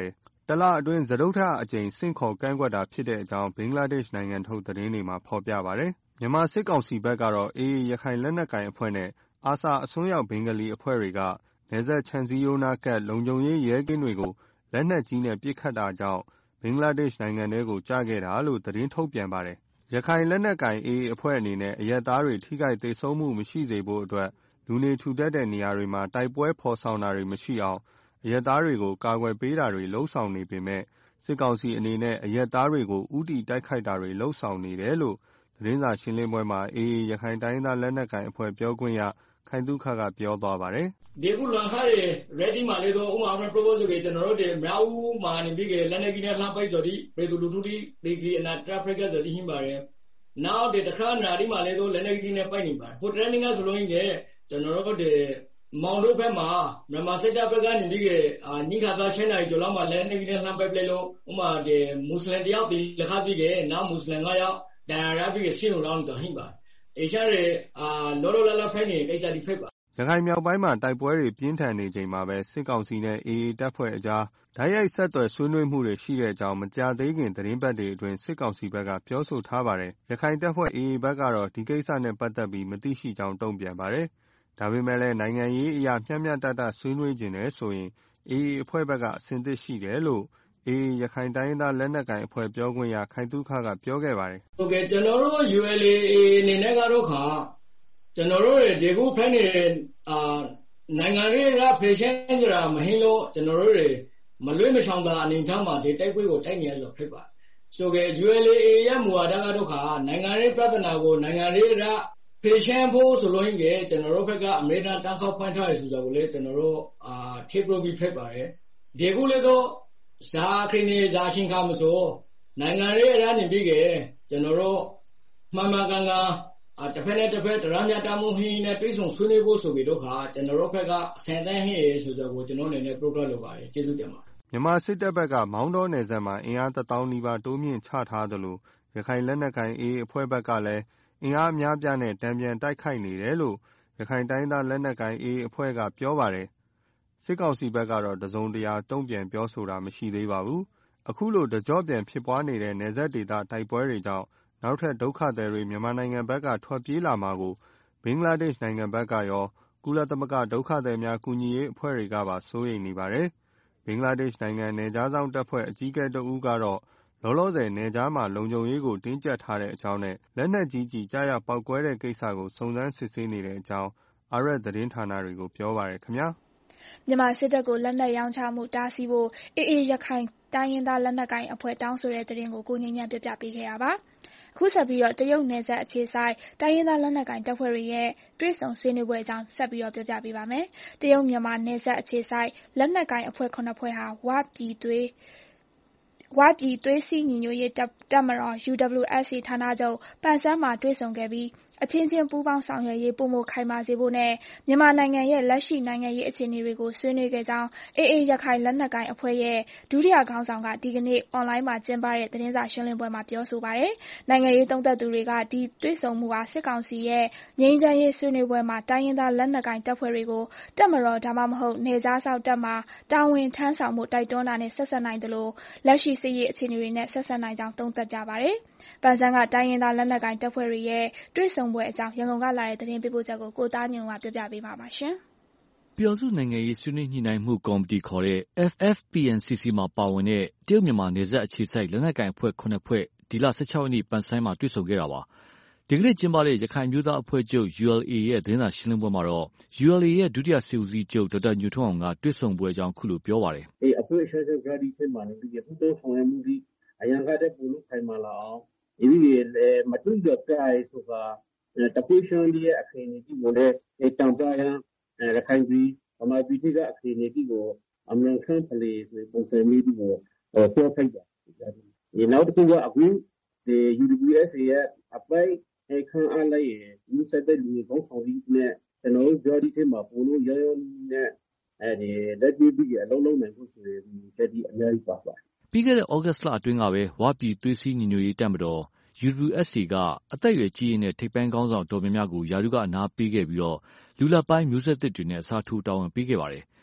တလအတွင်းစတုတ္ထအကြိမ်ဆင့်ခေါ်ကန့်ကွက်တာဖြစ်တဲ့အကြောင်းဘင်္ဂလားဒေ့ရှ်နိုင်ငံထုတ်သတင်းတွေမှာဖော်ပြပါတယ်။မြန်မာစစ်ကောင်စီဘက်ကတော့ အေအေ ရခိုင်လက်နက်ကိုင်အဖွဲ့နဲ့အာဆာအစွန်းရောက်ဘင်္ဂလီအဖွဲ့တွေကနယ်စပ်ခြံစည်းရိုးနားကပ်လုံခြုံရေးရဲကင်းတွေကိုလက်နက်ကြီးနဲ့ပစ်ခတ်တာကြောင့်ဘင်္ဂလားဒေ့ရှ်နိုင်ငံထဲကိုကျခဲ့တာလို့သတင်းထုတ်ပြန်ပါတယ်။ရခိုင်လက်နက်ကိုင် အေအေ အဖွဲ့အနေနဲ့အရပ်သားတွေထိခိုက်သေဆုံးမှုမရှိစေဖို့အတွက်လူနေထူထပ်တဲ့နေရာတွေမှာတိုက်ပွဲဖော်ဆောင်တာတွေမရှိအောင်အရပ်သားတွေကိုကာကွယ်ပေးတာတွေလှုံ့ဆော်နေပေမဲ့စစ်ကောင်စီအနေနဲ့အရပ်သားတွေကိုဥတီတိုက်ခိုက်တာတွေလှုံ့ဆော်နေတယ်လို့သတင်းစာရှင်းလင်းပွဲမှာ အေအေ ရခိုင်တိုင်းသားလက်နက်ကိုင်အဖွဲ့ပြောခွင့်ရခိုင်သုခကပြောသွားပါတယ်။ဒီကုလွန်ခါရီ ready မှာလေတော့ဥမာ proposal ကိုကျွန်တော်တို့ဒီမြောက်ဦးမှာနေပြီးကလက်နက်ကြီးနဲ့လှမ်းပိုက်ဆိုပြီးပေသူလူထုဒီဒီအနာ traffic ကဆိုပြီးဟင်းပါတယ်။နောက်ဒီတခါနာဒီမှာလေတော့လက်နက်ကြီးနဲ့ပိုက်နေပါတယ်။ for training ကဆိုလို့ရင်ကျွန်တော်တို့ဒီမောင်တို့ဘက်မှာမြန်မာစစ်တပ်ဘက်ကနေပြီးကညခါသားရှင်းနိုင်ကြလောက်မှလက်နက်ကြီးနဲ့လှမ်းပိုက်လိုက်လို့ဥမာဒီမွတ်စလင်တယောက်ဒီလက်ခပြီးကနောက်မွတ်စလင်ကရောက်ဒါရပြီးကရှင်းလို့တော့ဟင်းပါအေရှာရဲအာလောလောလလဖိုင်နေကိစ္စဒီဖိတ်ပါရခိုင်မြောက်ပိုင်းမှာတိုက်ပွဲတွေပြင်းထန်နေချိန်မှာပဲစစ်ကောင်စီနဲ့ အေအေ တပ်ဖွဲ့အကြားဓာတ်ရိုက်ဆက်သွယ်ဆွေးနွေးမှုတွေရှိတဲ့အကြောင်းမကြာသေးခင်သတင်းပတ်တွေအတွင်းစစ်ကောင်စီဘက်ကပြောဆိုထားပါတယ်။ရခိုင်တပ်ဖွဲ့ အေအေ ဘက်ကတော့ဒီကိစ္စနဲ့ပတ်သက်ပြီးမသိရှိကြောင်းတုံ့ပြန်ပါတယ်။ဒါပေမဲ့လည်းနိုင်ငံရေးအရာမျှမျှတတဆွေးနွေးခြင်းနဲ့ဆိုရင် အေအေ အဖွဲ့ဘက်ကအဆင်သင့်ရှိတယ်လို့အေအေ ရခိုင်တိုင်းသားလက်နက်ကိုင်အဖွဲ့ပြောခွင့်ရခိုင်သုခကပြောခဲ့ပါတယ်။ဟုတ်ကဲ့ကျွန်တော်တို့ ယူ အယ် အေ အနေနဲ့ကတော့ခါကျွန်တော်တို့ဒီခုဖိုင်နေအာနိုင်ငံရေးကဖေရှင်းကြတာမဟင်းလို့ကျွန်တော်တို့တွေမလွေးမချောင်တာအနေထားမှာဒီတိုက်ပွဲကိုတိုက်နေရလို့ဖြစ်ပါဆိုကြ ယူ အယ် အေ ရဲ့မူဝါဒကတော့ခါနိုင်ငံရေးပြဿနာကိုနိုင်ငံရေးကဖေရှင်းဖို့ဆိုလို့ရင်ကျွန်တော်တို့ဘက်ကအမေရိကန်တန်းခေါက်ဖွင့်ထားရဆိုကြကိုလေကျွန်တော်တို့အာထေပရိုပြီးဖြစ်ပါတယ်ဒီခုလေတော့ဇာခင်းနေဇာချင်းခါမဆိုနိုင်ငံရေးအရနေပြီးကကျွန်တော်တို့မှန်မှန်ကန်ကန်တစ်ဖက်နဲ့တစ်ဖက်တရားမျှတမှုဟင်းနဲ့တွေးဆုံဆွေးနွေးဖို့ဆိုပြီးတော့ခါကျွန်တော်တို့ဘက်ကအစံတန်းဟင်းရေဆိုတော့ကိုကျွန်တော်အနေနဲ့ program လုပ်ပါတယ်ကျေးဇူးတင်ပါတယ်မြန်မာစစ်တပ်ဘက်ကမောင်းတော်နယ်စပ်မှာအင်အားတစ်သောင်းနီးပါးတိုးမြင့်ချထားသလိုရခိုင်လက်နက်ကိုင် အေအေ အဖွဲ့ဘက်ကလည်းအင်အားအများပြားနဲ့တံပြန်တိုက်ခိုက်နေတယ်လို့ရခိုင်တိုင်းသားလက်နက်ကိုင် အေအေ အဖွဲ့ကပြောပါတယ်စစ်ကောင်စီဘက်ကတော့တစုံတရာတုံ့ပြန်ပြောဆိုတာမရှိသေးပါဘူးအခုလိုတကြော့ပြန်ဖြစ်ပွားနေတဲ့နယ်စပ်ဒေသတိုက်ပွဲတွေကြောင့်နောက်ထပ်ဒုက္ခသည်တွေမြန်မာနိုင်ငံဘက်ကထွက်ပြေးလာမှာကိုဘင်္ဂလားဒေ့ရှ်နိုင်ငံဘက်ကရောကုလသမဂ္ဂဒုက္ခသည်များကူညီရေးအဖွဲ့တွေကပါစိုးရိမ်နေပါတယ်။ဘင်္ဂလားဒေ့ရှ်နိုင်ငံနယ်ခြားစောင့်တပ်ဖွဲ့အကြီးအကဲတဦးကတော့လောလောဆယ်နယ်ခြားမှာလုံခြုံရေးကိုတင်းကျပ်ထားတဲ့အကြောင်းနဲ့လက်နက်ကြီးကြီးကြားရောက်ပောက်ကွဲတဲ့ကိစ္စကိုစုံစမ်းစစ်ဆေးနေတဲ့အကြောင်းအာရတ်သတင်းဌာနတွေကိုပြောပါရခင်ဗျာ။မြန်မာစစ်တပ်ကိုလက်နက်ရောင်းချမှုတားဆီးဖို့အေအေရခိုင်တိုင်းရင်းသားလက်နက်ကိုင်အဖွဲ့တောင်းဆိုတဲ့သတင်းကိုကိုငြိမ်းချမ်းပြပြပေးခဲ့တာပါ။အခုဆက်ပြီးတော့တရုတ်နယ်စပ်အခြေစိုက်တိုင်းရင်းသားလက်နက်ကိုင်တပ်ဖွဲ့တွေရဲ့တွေ့ဆုံဆွေးနွေးပွဲအကြောင်းဆက်ပြီးတော့ပြပြပေးပါမယ်။တရုတ်မြန်မာနယ်စပ်အခြေစိုက်လက်နက်ကိုင်အဖွဲ့ခုနှစ်ဖွဲ့ဟာဝပြည်သွေးဝပြည်သွေးစည်းညီညွတ်ရေးတပ်မတော် ယူ ဒဘလျူ အက်စ် စီ ဌာနချုပ်ပန်ဆန်းမှာတွေ့ဆုံခဲ့ပြီးအချင်းချင်းပူးပေါင်းဆောင်ရွက်ရေးပိုမိုခိုင်မာစေဖို့နဲ့မြန်မာနိုင်ငံရဲ့လက်ရှိနိုင်ငံရေးအခြေအနေတွေကိုဆွေးနွေးခဲ့ကြောင်းအေအေရခိုင်လက်နက်ကိုင်အဖွဲ့ရဲ့ဒုတိယခေါင်းဆောင်ကဒီကနေ့အွန်လိုင်းမှာကျင်းပတဲ့သတင်းစာရှင်းလင်းပွဲမှာပြောဆိုပါတယ်။နိုင်ငံရေးသုံးသပ်သူတွေကဒီတွေ့ဆုံမှုဟာစစ်ကောင်စီရဲ့ငြိမ်းချမ်းရေးဆွေးနွေးပွဲမှာတိုင်းရင်းသားလက်နက်ကိုင်တပ်ဖွဲ့တွေကိုတပ်မတော်ဒါမှမဟုတ်နယ်ခြားစောင့်တပ်မှတာဝန်ထမ်းဆောင်မှုတိုက်တွန်းတာနဲ့ဆက်စပ်နိုင်တယ်လို့လက်ရှိစစ်ရေးအခြေအနေတွေနဲ့ဆက်စပ်နိုင်ကြောင်းသုံးသပ်ကြပါတယ်။ပန်ဆန်းကတိုင်းရင်းသားလက်နက်ကိုင်တပ်ဖွဲ့တွေရဲ့တွေ့ဆုံပွဲအကြောင်းရန်ကုန်ကလာတဲ့သတင်းပေးပို့ချက်ကိုကိုသားညွန့်ကပြောပြပေးပါမယ်ရှင်။ပြည်ထောင်စုနိုင်ငံရေးဆွေးနွေးညှိနှိုင်းမှုကော်မတီခေါ်တဲ့ အက်ဖ် အက်ဖ် ပီ အန် စီ စီ မှာပါဝင်တဲ့တရုတ်မြန်မာနယ်စပ်အခြေစိုက်လက်နက်ကိုင်အဖွဲ့ခုနှစ်ဖွဲ့ဒီလ၁၆ရက်နေ့ပန်ဆိုင်းမှာတွေ့ဆုံခဲ့တာပါ။ဒီကနေ့ကျင်းပတဲ့ရခိုင်မျိုးသားအဖွဲ့ချုပ် ယူ အယ် အေ ရဲ့သတင်းစာရှင်းလင်းပွဲမှာတော့ ယူ အယ် အေ ရဲ့ဒုတိယစစ်ဦးစီးချုပ်ဒေါက်တာညိုထွန်းအောင်ကတွေ့ဆုံပွဲအကြောင်းခုလိုပြောပါတယ်။အေအဖွဲ့အစည်းကဒီချက်မှာလည်းဒီပူးပေါင်းဆောင်ရွက်မှုဒီအရန်ကတဲ့ပိုလို့ခိုင်မာလာအောင်ဒီမတူကြတဲ့ဆိုတာတပွေးရှင်းရဲ့အခင်းအကျင်းကိုလည်းတံပြားရန်ရခိုင်ပြည်ဗမာပြည်ကအခင်းအကျင်းကိုအမှန်ခံဖလေဆိုပုံစံမျိုးဒီကိုပြောခိုင်းတာဒီနောက်တစ်ခုကအခုဒီ ယူ ဒဘလျူ အက်စ် ရဲ့အပိုင်ခံအားလိုက်ရဲ့ဒီစတဲ့လူကောင်းဆောင်ကြီးနဲ့ကျွန်တော်တို့ကြော်ဒီထဲမှာပိုလို့ရရနဲ့အဲဒီလက်ပြီးပြီးအလုံးလုံးနိုင်ဖို့ဆိုရင်ဒီစက်ဒီအများကြီးပါပါပြီးခဲ့တဲ့ဩဂတ်စ်လအတွင်းကပဲဝပြည်သွေးစည်းညီညွတ်ရေးတပ်မတော် ယူ ဒဘလျူ အက်စ် စီ ကအသက်အရွယ်ကြီးရင်းနဲ့ထိပ်ပိုင်းခေါင်းဆောင်တော်များများကိုယာတုကအနာပေးခဲ့ပြီးလူလတ်ပိုင်းမျိုးဆက်သစ်တွေနဲ့အစားထိုးတာဝန်ပေးခဲ့ပါတယ်။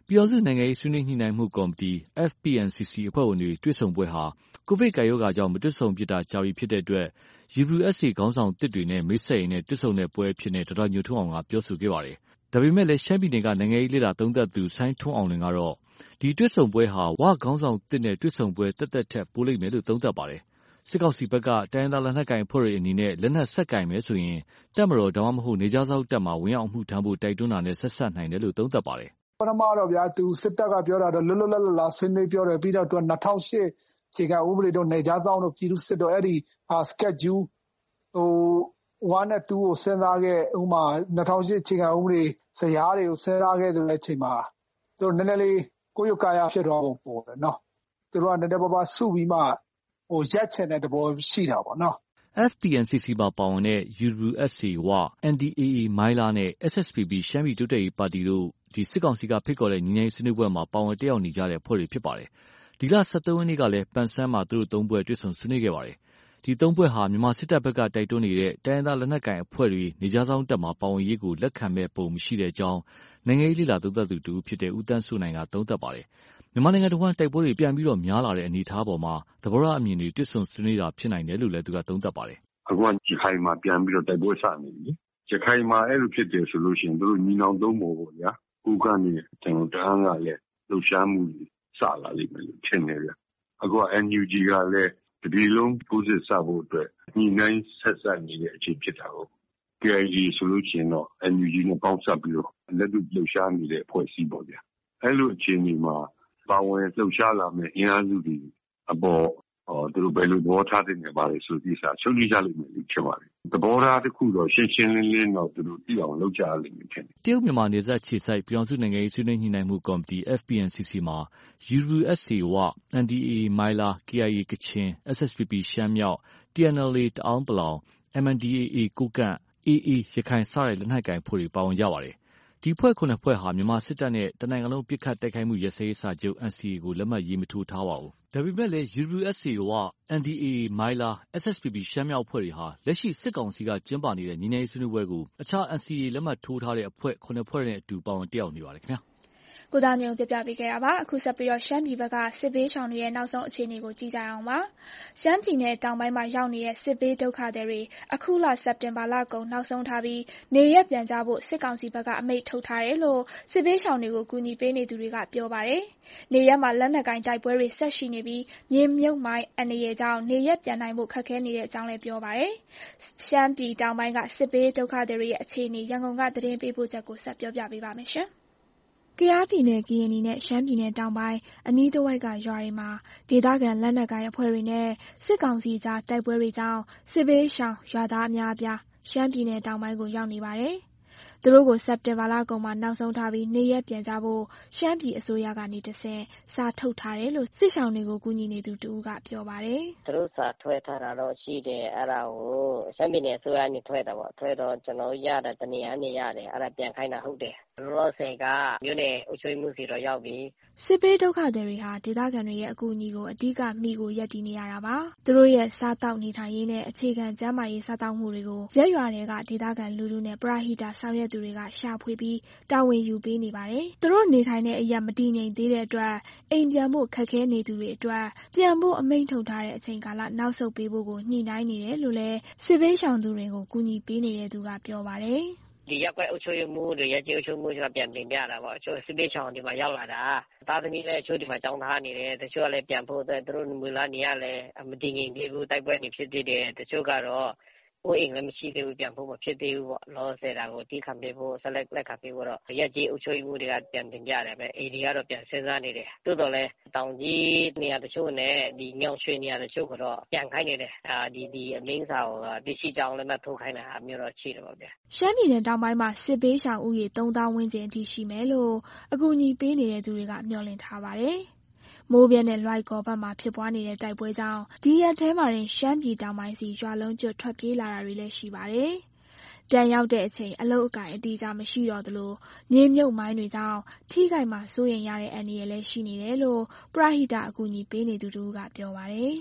ပြည်ထောင်စုနိုင်ငံရေးဆွေးနွေးညှိနှိုင်းမှုကော်မတီ F P N C C အဖွဲ့ဝင်တွေတွေ့ဆုံပွဲဟာကိုဗစ်ကပ်ရောဂါကြောင့်မတွေ့ဆုံဖြစ်တာကြာပြီဖြစ်တဲ့အတွက် U W S A ခေါင်းဆောင်သစ်တွေနဲ့မိတ်ဆက်ရင်နဲ့တွေ့ဆုံတဲ့ပွဲအဖြစ်နဲ့ဒေါက်တာညိုထွန်းအောင်ကပြောဆိုခဲ့ပါတယ်။ဒါပေမဲ့လည်းရှမ်းပြည်နယ်ကနိုင်ငံရေးလေ့လာသုံးသပ်သူစိုင်းထွန်းအောင်လွင်ကတော့ဒီတွေ့ဆုံပွဲဟာဝခေါင်းဆောင်သစ်နဲ့တွေ့ဆုံပွဲတက်တက်ထက်ပိုလိမ့်မယ်လို့သုံးသပ်ပါတယ်။စစ်ကောင်စီဘက်ကတိုင်းရင်းသားလက်နက်ကိုင်အဖွဲ့တွေအနေနဲ့လက်နက်ဆက်ကင်မယ်ဆိုရင်တပ်မတော်ဒါမှမဟုတ်နေကြားစောက်တပ်မှာဝင်ရောက်မှုထမ်းဖို့တိုက်တွန်းတာနဲ့ဆက်ဆက်နိုင်တယ်လို့သုံးသပ်ပါတယ်ပထမတော့ဗျာသူစစ်တပ်ကပြောတာတော့လွတ်လွတ်လပ်လပ်လာဆွေးနွေးပြောတယ်ပြီးတော့သူက၂၀၀၈ခြေကဥပဒေတို့နေကြားစောင်းတို့ပြည်သူစစ်တို့အဲ့ဒီဟာ schedule ဟိုoneနဲ့twoကိုစဉ်းစားခဲ့ဥမာ၂၀၀၈ခြေကဥပဒေဇယားတွေကိုစဉ်းစားခဲ့တဲ့အချိန်မှာသူတို့နည်းနည်းလေးကိုယ့်ရုပ်ကာယဖြစ်သွားပုံပေါ်တယ်နော်သူတို့ကနည်းနည်းပါးပါးစုပြီးမှဟိုရက်ချင်တဲ့သဘောရှိတာပေါ့နော် F P N C C မှာပါဝင်တဲ့ U W S A ဝ N D A A မိုင်းလားနဲ့ S S P P ရှမ်းပြည်တိုးတက်ရေးပါတီတို့ဒီစစ်ကောင်စီကဖိတ်ခေါ်တဲ့ညီငယ်ဆွေးနွေးပွဲမှာပါဝင်တက်ရောက်နေကြတဲ့အဖွဲ့တွေဖြစ်ပါတယ်။ဒီလ၁၃ရက်နေ့ကလည်းပန်ဆန်းမှာသူတို့သုံးပွဲတွေ့ဆုံဆွေးနွေးခဲ့ပါတယ်။ဒီသုံးပွဲဟာမြန်မာစစ်တပ်ဘက်ကတိုက်တွန်းနေတဲ့တိုင်းရင်းသားလက်နက်ကိုင်အဖွဲ့တွေနေကြားဆောင်တပ်မှာပါဝင်ရေးကိုလက်ခံမဲ့ပုံမရှိတဲ့အကြောင်းနိုင်ငံရေးလေ့လာသုံးသပ်သူတူဖြစ်တဲ့ဦးတန်းစိုးနိုင်ကသုံးသပ်ပါတယ်။မြန်မာနိုင်ငံတော်တိုက်ပွဲတွေပြန်ပြီးတော့များလာတဲ့အနေအထားပေါ်မှာသဘောထားအမြင်တွေတွေ့ဆုံဆွေးနွေးတာဖြစ်နိုင်တယ်လို့လည်းသူကသုံးသပ်ပါတယ်။အခုကရခိုင်မှာပြန်ပြီးတော့တိုက်ပွဲစနေပြီ။ရခိုင်မှာအဲ့လိုဖြစ်တယ်ဆိုလို့ရှိရင်တို့ညီနောင်သုံးပေါ်ပေါ့ဗျာ။ကိုကနေကျွန်တော်တန်းကလည်းလှုပ်ရှားမှုစလာလိမ့်မယ်လို့ထင်တယ်ဗျ။အခုက N U G ကလည်းဒီလုံးကိုစစ်စဖို့အတွက်ညီနိုင်ဆက်ဆက်နေတဲ့အချိန်ဖြစ်တာကို K I A ဆိုလို့ရှိရင်တော့ N U G နဲ့ပေါင်းစပ်ပြီးတော့လက်တွေ့လှုပ်ရှားနေတဲ့အဖွဲ့အစည်းပေါ့ဗျာ။အဲ့လိုအခြေအနေမှာပါဝင်လှုပ်ရှားလာမယ့်အင်အားစုတွေအပေါ်အော်သူတို့ဘယ်လိုသဘောထားတဲ့နေပါလဲဆိုပြီးစာချုပ်ကြလိမ့်မယ်လို့ထင်ပါတယ်။သဘောထားတစ်ခုတော့ရှင်းရှင်းလင်းလင်းတော့သူတို့သိအောင်လုပ်ကြလိမ့်မယ်ထင်တယ်။တရုတ်မြန်မာနယ်စပ်ခြေစိုက်ပြည်ထောင်စုနိုင်ငံရေးဆွေးနွေးညှိနှိုင်းမှုကော်မတီ F P N C C မှာ U W S A ဝ N D A A မိုင်းလား K I A ကချင် S S P P ရှမ်းမြောက် T N L A တအောင်းပလောင် M N D A A ကိုကန့် A A ရခိုင်စတဲ့လက်နက်ကိုင်ဖွဲ့တွေပါဝင်ကြပါတယ်။ဒီဖွဲ့ခုနှစ်ဖွဲ့ဟာမြန်မာစစ်တပ်နဲ့တနိုင်ငံလုံးပစ်ခတ်တိုက်ခိုက်မှုရပ်စဲရေးစာချုပ် N C A ကိုလက်မှတ်ရေးမထိုးထားပါဘူး။ဒါပေမဲ့လည်း U W S A ဝ N D A A မိုင်းလား S S P P ရှမ်းမြောက်အဖွဲ့တွေဟာလက်ရှိစစ်ကောင်စီကကျင်းပနေတဲ့ညီနေဆွေးနွေးပွဲကိုအခြား N C A လက်မှတ်ထိုးထားတဲ့အဖွဲ့ခုနှစ်ဖွဲ့နဲ့အတူပါဝင်တက်ရောက်နေပါတယ်ခင်ဗျာ။ကိုသားညုံပြပြပေးခဲ့တာပါအခုဆက်ပြီးတော့ရှမ်းပြည်ဘက်ကစစ်ဘေးရှောင်တွေရဲ့နောက်ဆုံးအခြေအနေကိုကြည့်ကြအောင်ပါရှမ်းပြည်နယ်တောင်ပိုင်းမှာရောက်နေတဲ့စစ်ဘေးဒုက္ခသည်တွေအခုလစက်တင်ဘာလကုန်နောက်ဆုံးထားပြီးနေရက်ပြန်ကြဖို့စစ်ကောင်စီဘက်ကအမိန့်ထုတ်ထားတယ်လို့စစ်ဘေးရှောင်တွေကိုကူညီပေးနေသူတွေကပြောပါတယ်နေရက်မှာလက်နက်ကင်တိုက်ပွဲတွေဆက်ရှိနေပြီးမြေမြုပ်မိုင်းအနေရကြောင့်နေရက်ပြန်နိုင်ဖို့ခက်ခဲနေတဲ့အကြောင်းလည်းပြောပါတယ်ရှမ်းပြည်တောင်ပိုင်းကစစ်ဘေးဒုက္ခသည်တွေရဲ့အခြေအနေရန်ကုန်ကသတင်းပေးပို့ချက်ကိုဆက်ပြောပြပေးပါမယ်ရှင်ကယားပြည်နယ်ကရင်နီနဲ့ရှမ်းပြည်နယ်တောင်ပိုင်းအနီးတစ်ဝိုက်ကရွာတွေမှာဒေသခံလက်နက်ကိုင်အဖွဲ့တွေနဲ့စစ်ကောင်စီကြားတိုက်ပွဲတွေကြောင့်စစ်ဘေးရှောင်ရွာသားအများအပြားရှမ်းပြည်နယ်တောင်ပိုင်းကိုရောက်နေပါတယ်။သူတို့ကိုစက်တင်ဘာလကုန်မှာနောက်ဆုံးထားပြီးနေရက်ပြန်ကြဖို့ရှမ်းပြည်အစိုးရကနေတဆင့်စာထုတ်ထားတယ်လို့စစ်ရှောင်တွေကိုကူညီနေသူတူကပြောပါတယ်။သူတို့စာထွက်ထားတာတော့ရှိတယ်အဲ့ဒါကိုရှမ်းပြည်နယ်အစိုးရကနေထွက်တာပေါ့ထွက်တော့ကျွန်တော်ရတဲ့တနေရာနေရတယ်အဲ့ဒါပြန်ခိုင်းတာဟုတ်တယ်။လောဆယ်ကမြို့နယ်အုပ်ချုပ်မှုစီတော့ရောက်ပြီစစ်ဘေးဒုက္ခသည်တွေဟာဒေသခံတွေရဲ့အကူအညီကိုအဓိကမိကိုရပ်တည်နေရတာပါသူတို့ရဲ့စားတောက်နေထိုင်ရေးနဲ့အခြေခံကျန်းမာရေးစားတောက်မှုတွေကိုရက်ရွာတွေကဒေသခံလူလူနဲ့ပရဟိတဆောင်ရွက်သူတွေကရှာဖွေပြီးတာဝန်ယူပေးနေပါတယ်သူတို့နေထိုင်တဲ့အရာမတည်ငြိမ်သေးတဲ့အတွက်အိမ်ပြန်ဖို့ခက်ခဲနေသူတွေအတွက်ပြန်ဖို့အမိန့်ထုတ်ထားတဲ့အချိန်ကာလနောက်ဆုတ်ပေးဖို့ကိုညှိနှိုင်းနေတယ်လို့လည်းစစ်ဘေးရှောင်သူတွေကိုကူညီပေးနေတဲ့သူကပြောပါတယ်ဒီရက်ကွက်အုပ်ချုပ်မှုတွေရက်ကျေးအုပ်ချုပ်မှုတွေကပြန်တင်ပြတာပေါ့အချို့စစ်ပေးချောင်းဒီမှာရောက်လာတာသားသမီးလည်းအချို့ဒီမှာကြောင်းထားနေတယ်တချို့ကလည်းပြန်ဖို့အတွက်သူတို့မူလာနေရလဲမတည်ငြိမ်သေးဘူးတိုက်ပွဲနေဖြစ်သေးတယ်တချို့ကတော့ကိုယ်အိမ်လည်းမရှိသေးဘူးပြန်ဖို့မဖြစ်သေးဘူးပေါ့လောဆယ်တာကိုတီးခံပေးဖို့ဆက်လက်လက်ခံပေးဖို့တော့ရက်ကျေးအုပ်ချုပ်မှုတွေကပြန်တင်ပြတယ်ပဲအေဒီကတော့ပြန်စဉ်းစားနေတယ်တိုးတော်လဲတောင်ကြီးနေရာတချို့နဲ့ဒီညောင်ရွှေနေရာတချို့ကတော့ပြန်ခိုင်းနေတယ်အာဒီဒီအမင်းစာကိုတရှိကြောင်းလည်းမထိုးခိုင်းတာအမျိုးတော့ရှိတယ်ပေါ့ဗျာရှမ်းပြည်နယ်တောင်ပိုင်းမှာစစ်ဘေးရှောင်ဦးရေသုံးသောင်းဝန်းကျင်အထိရှိမယ်လို့အကူအညီပေးနေတဲ့သူတွေကမျှော်လင့်ထားပါတယ်မိုးပြဲနဲ့လွိုက်ကော်ဘက်မှာဖြစ်ပွားနေတဲ့တိုက်ပွဲကြောင့်ဒီရက်ထဲမှာတင်ရှမ်းပြည်တောင်ပိုင်းစီရွာလုံးကျွတ်ထွက်ပြေးလာတာတွေလည်းရှိပါတယ်။ပြန်ရောက်တဲ့အချိန်အလုတ်အကင်အတီးကြမရှိတော့သလိုမြေမြုပ်မိုင်းတွေကြောင့်ထိခိုက်မှာစိုးရိမ်ရတဲ့အန္တရာယ်လည်းရှိနေတယ်လို့ပရဟိတအကူအညီပေးနေသူတို့ကပြောပါတယ်။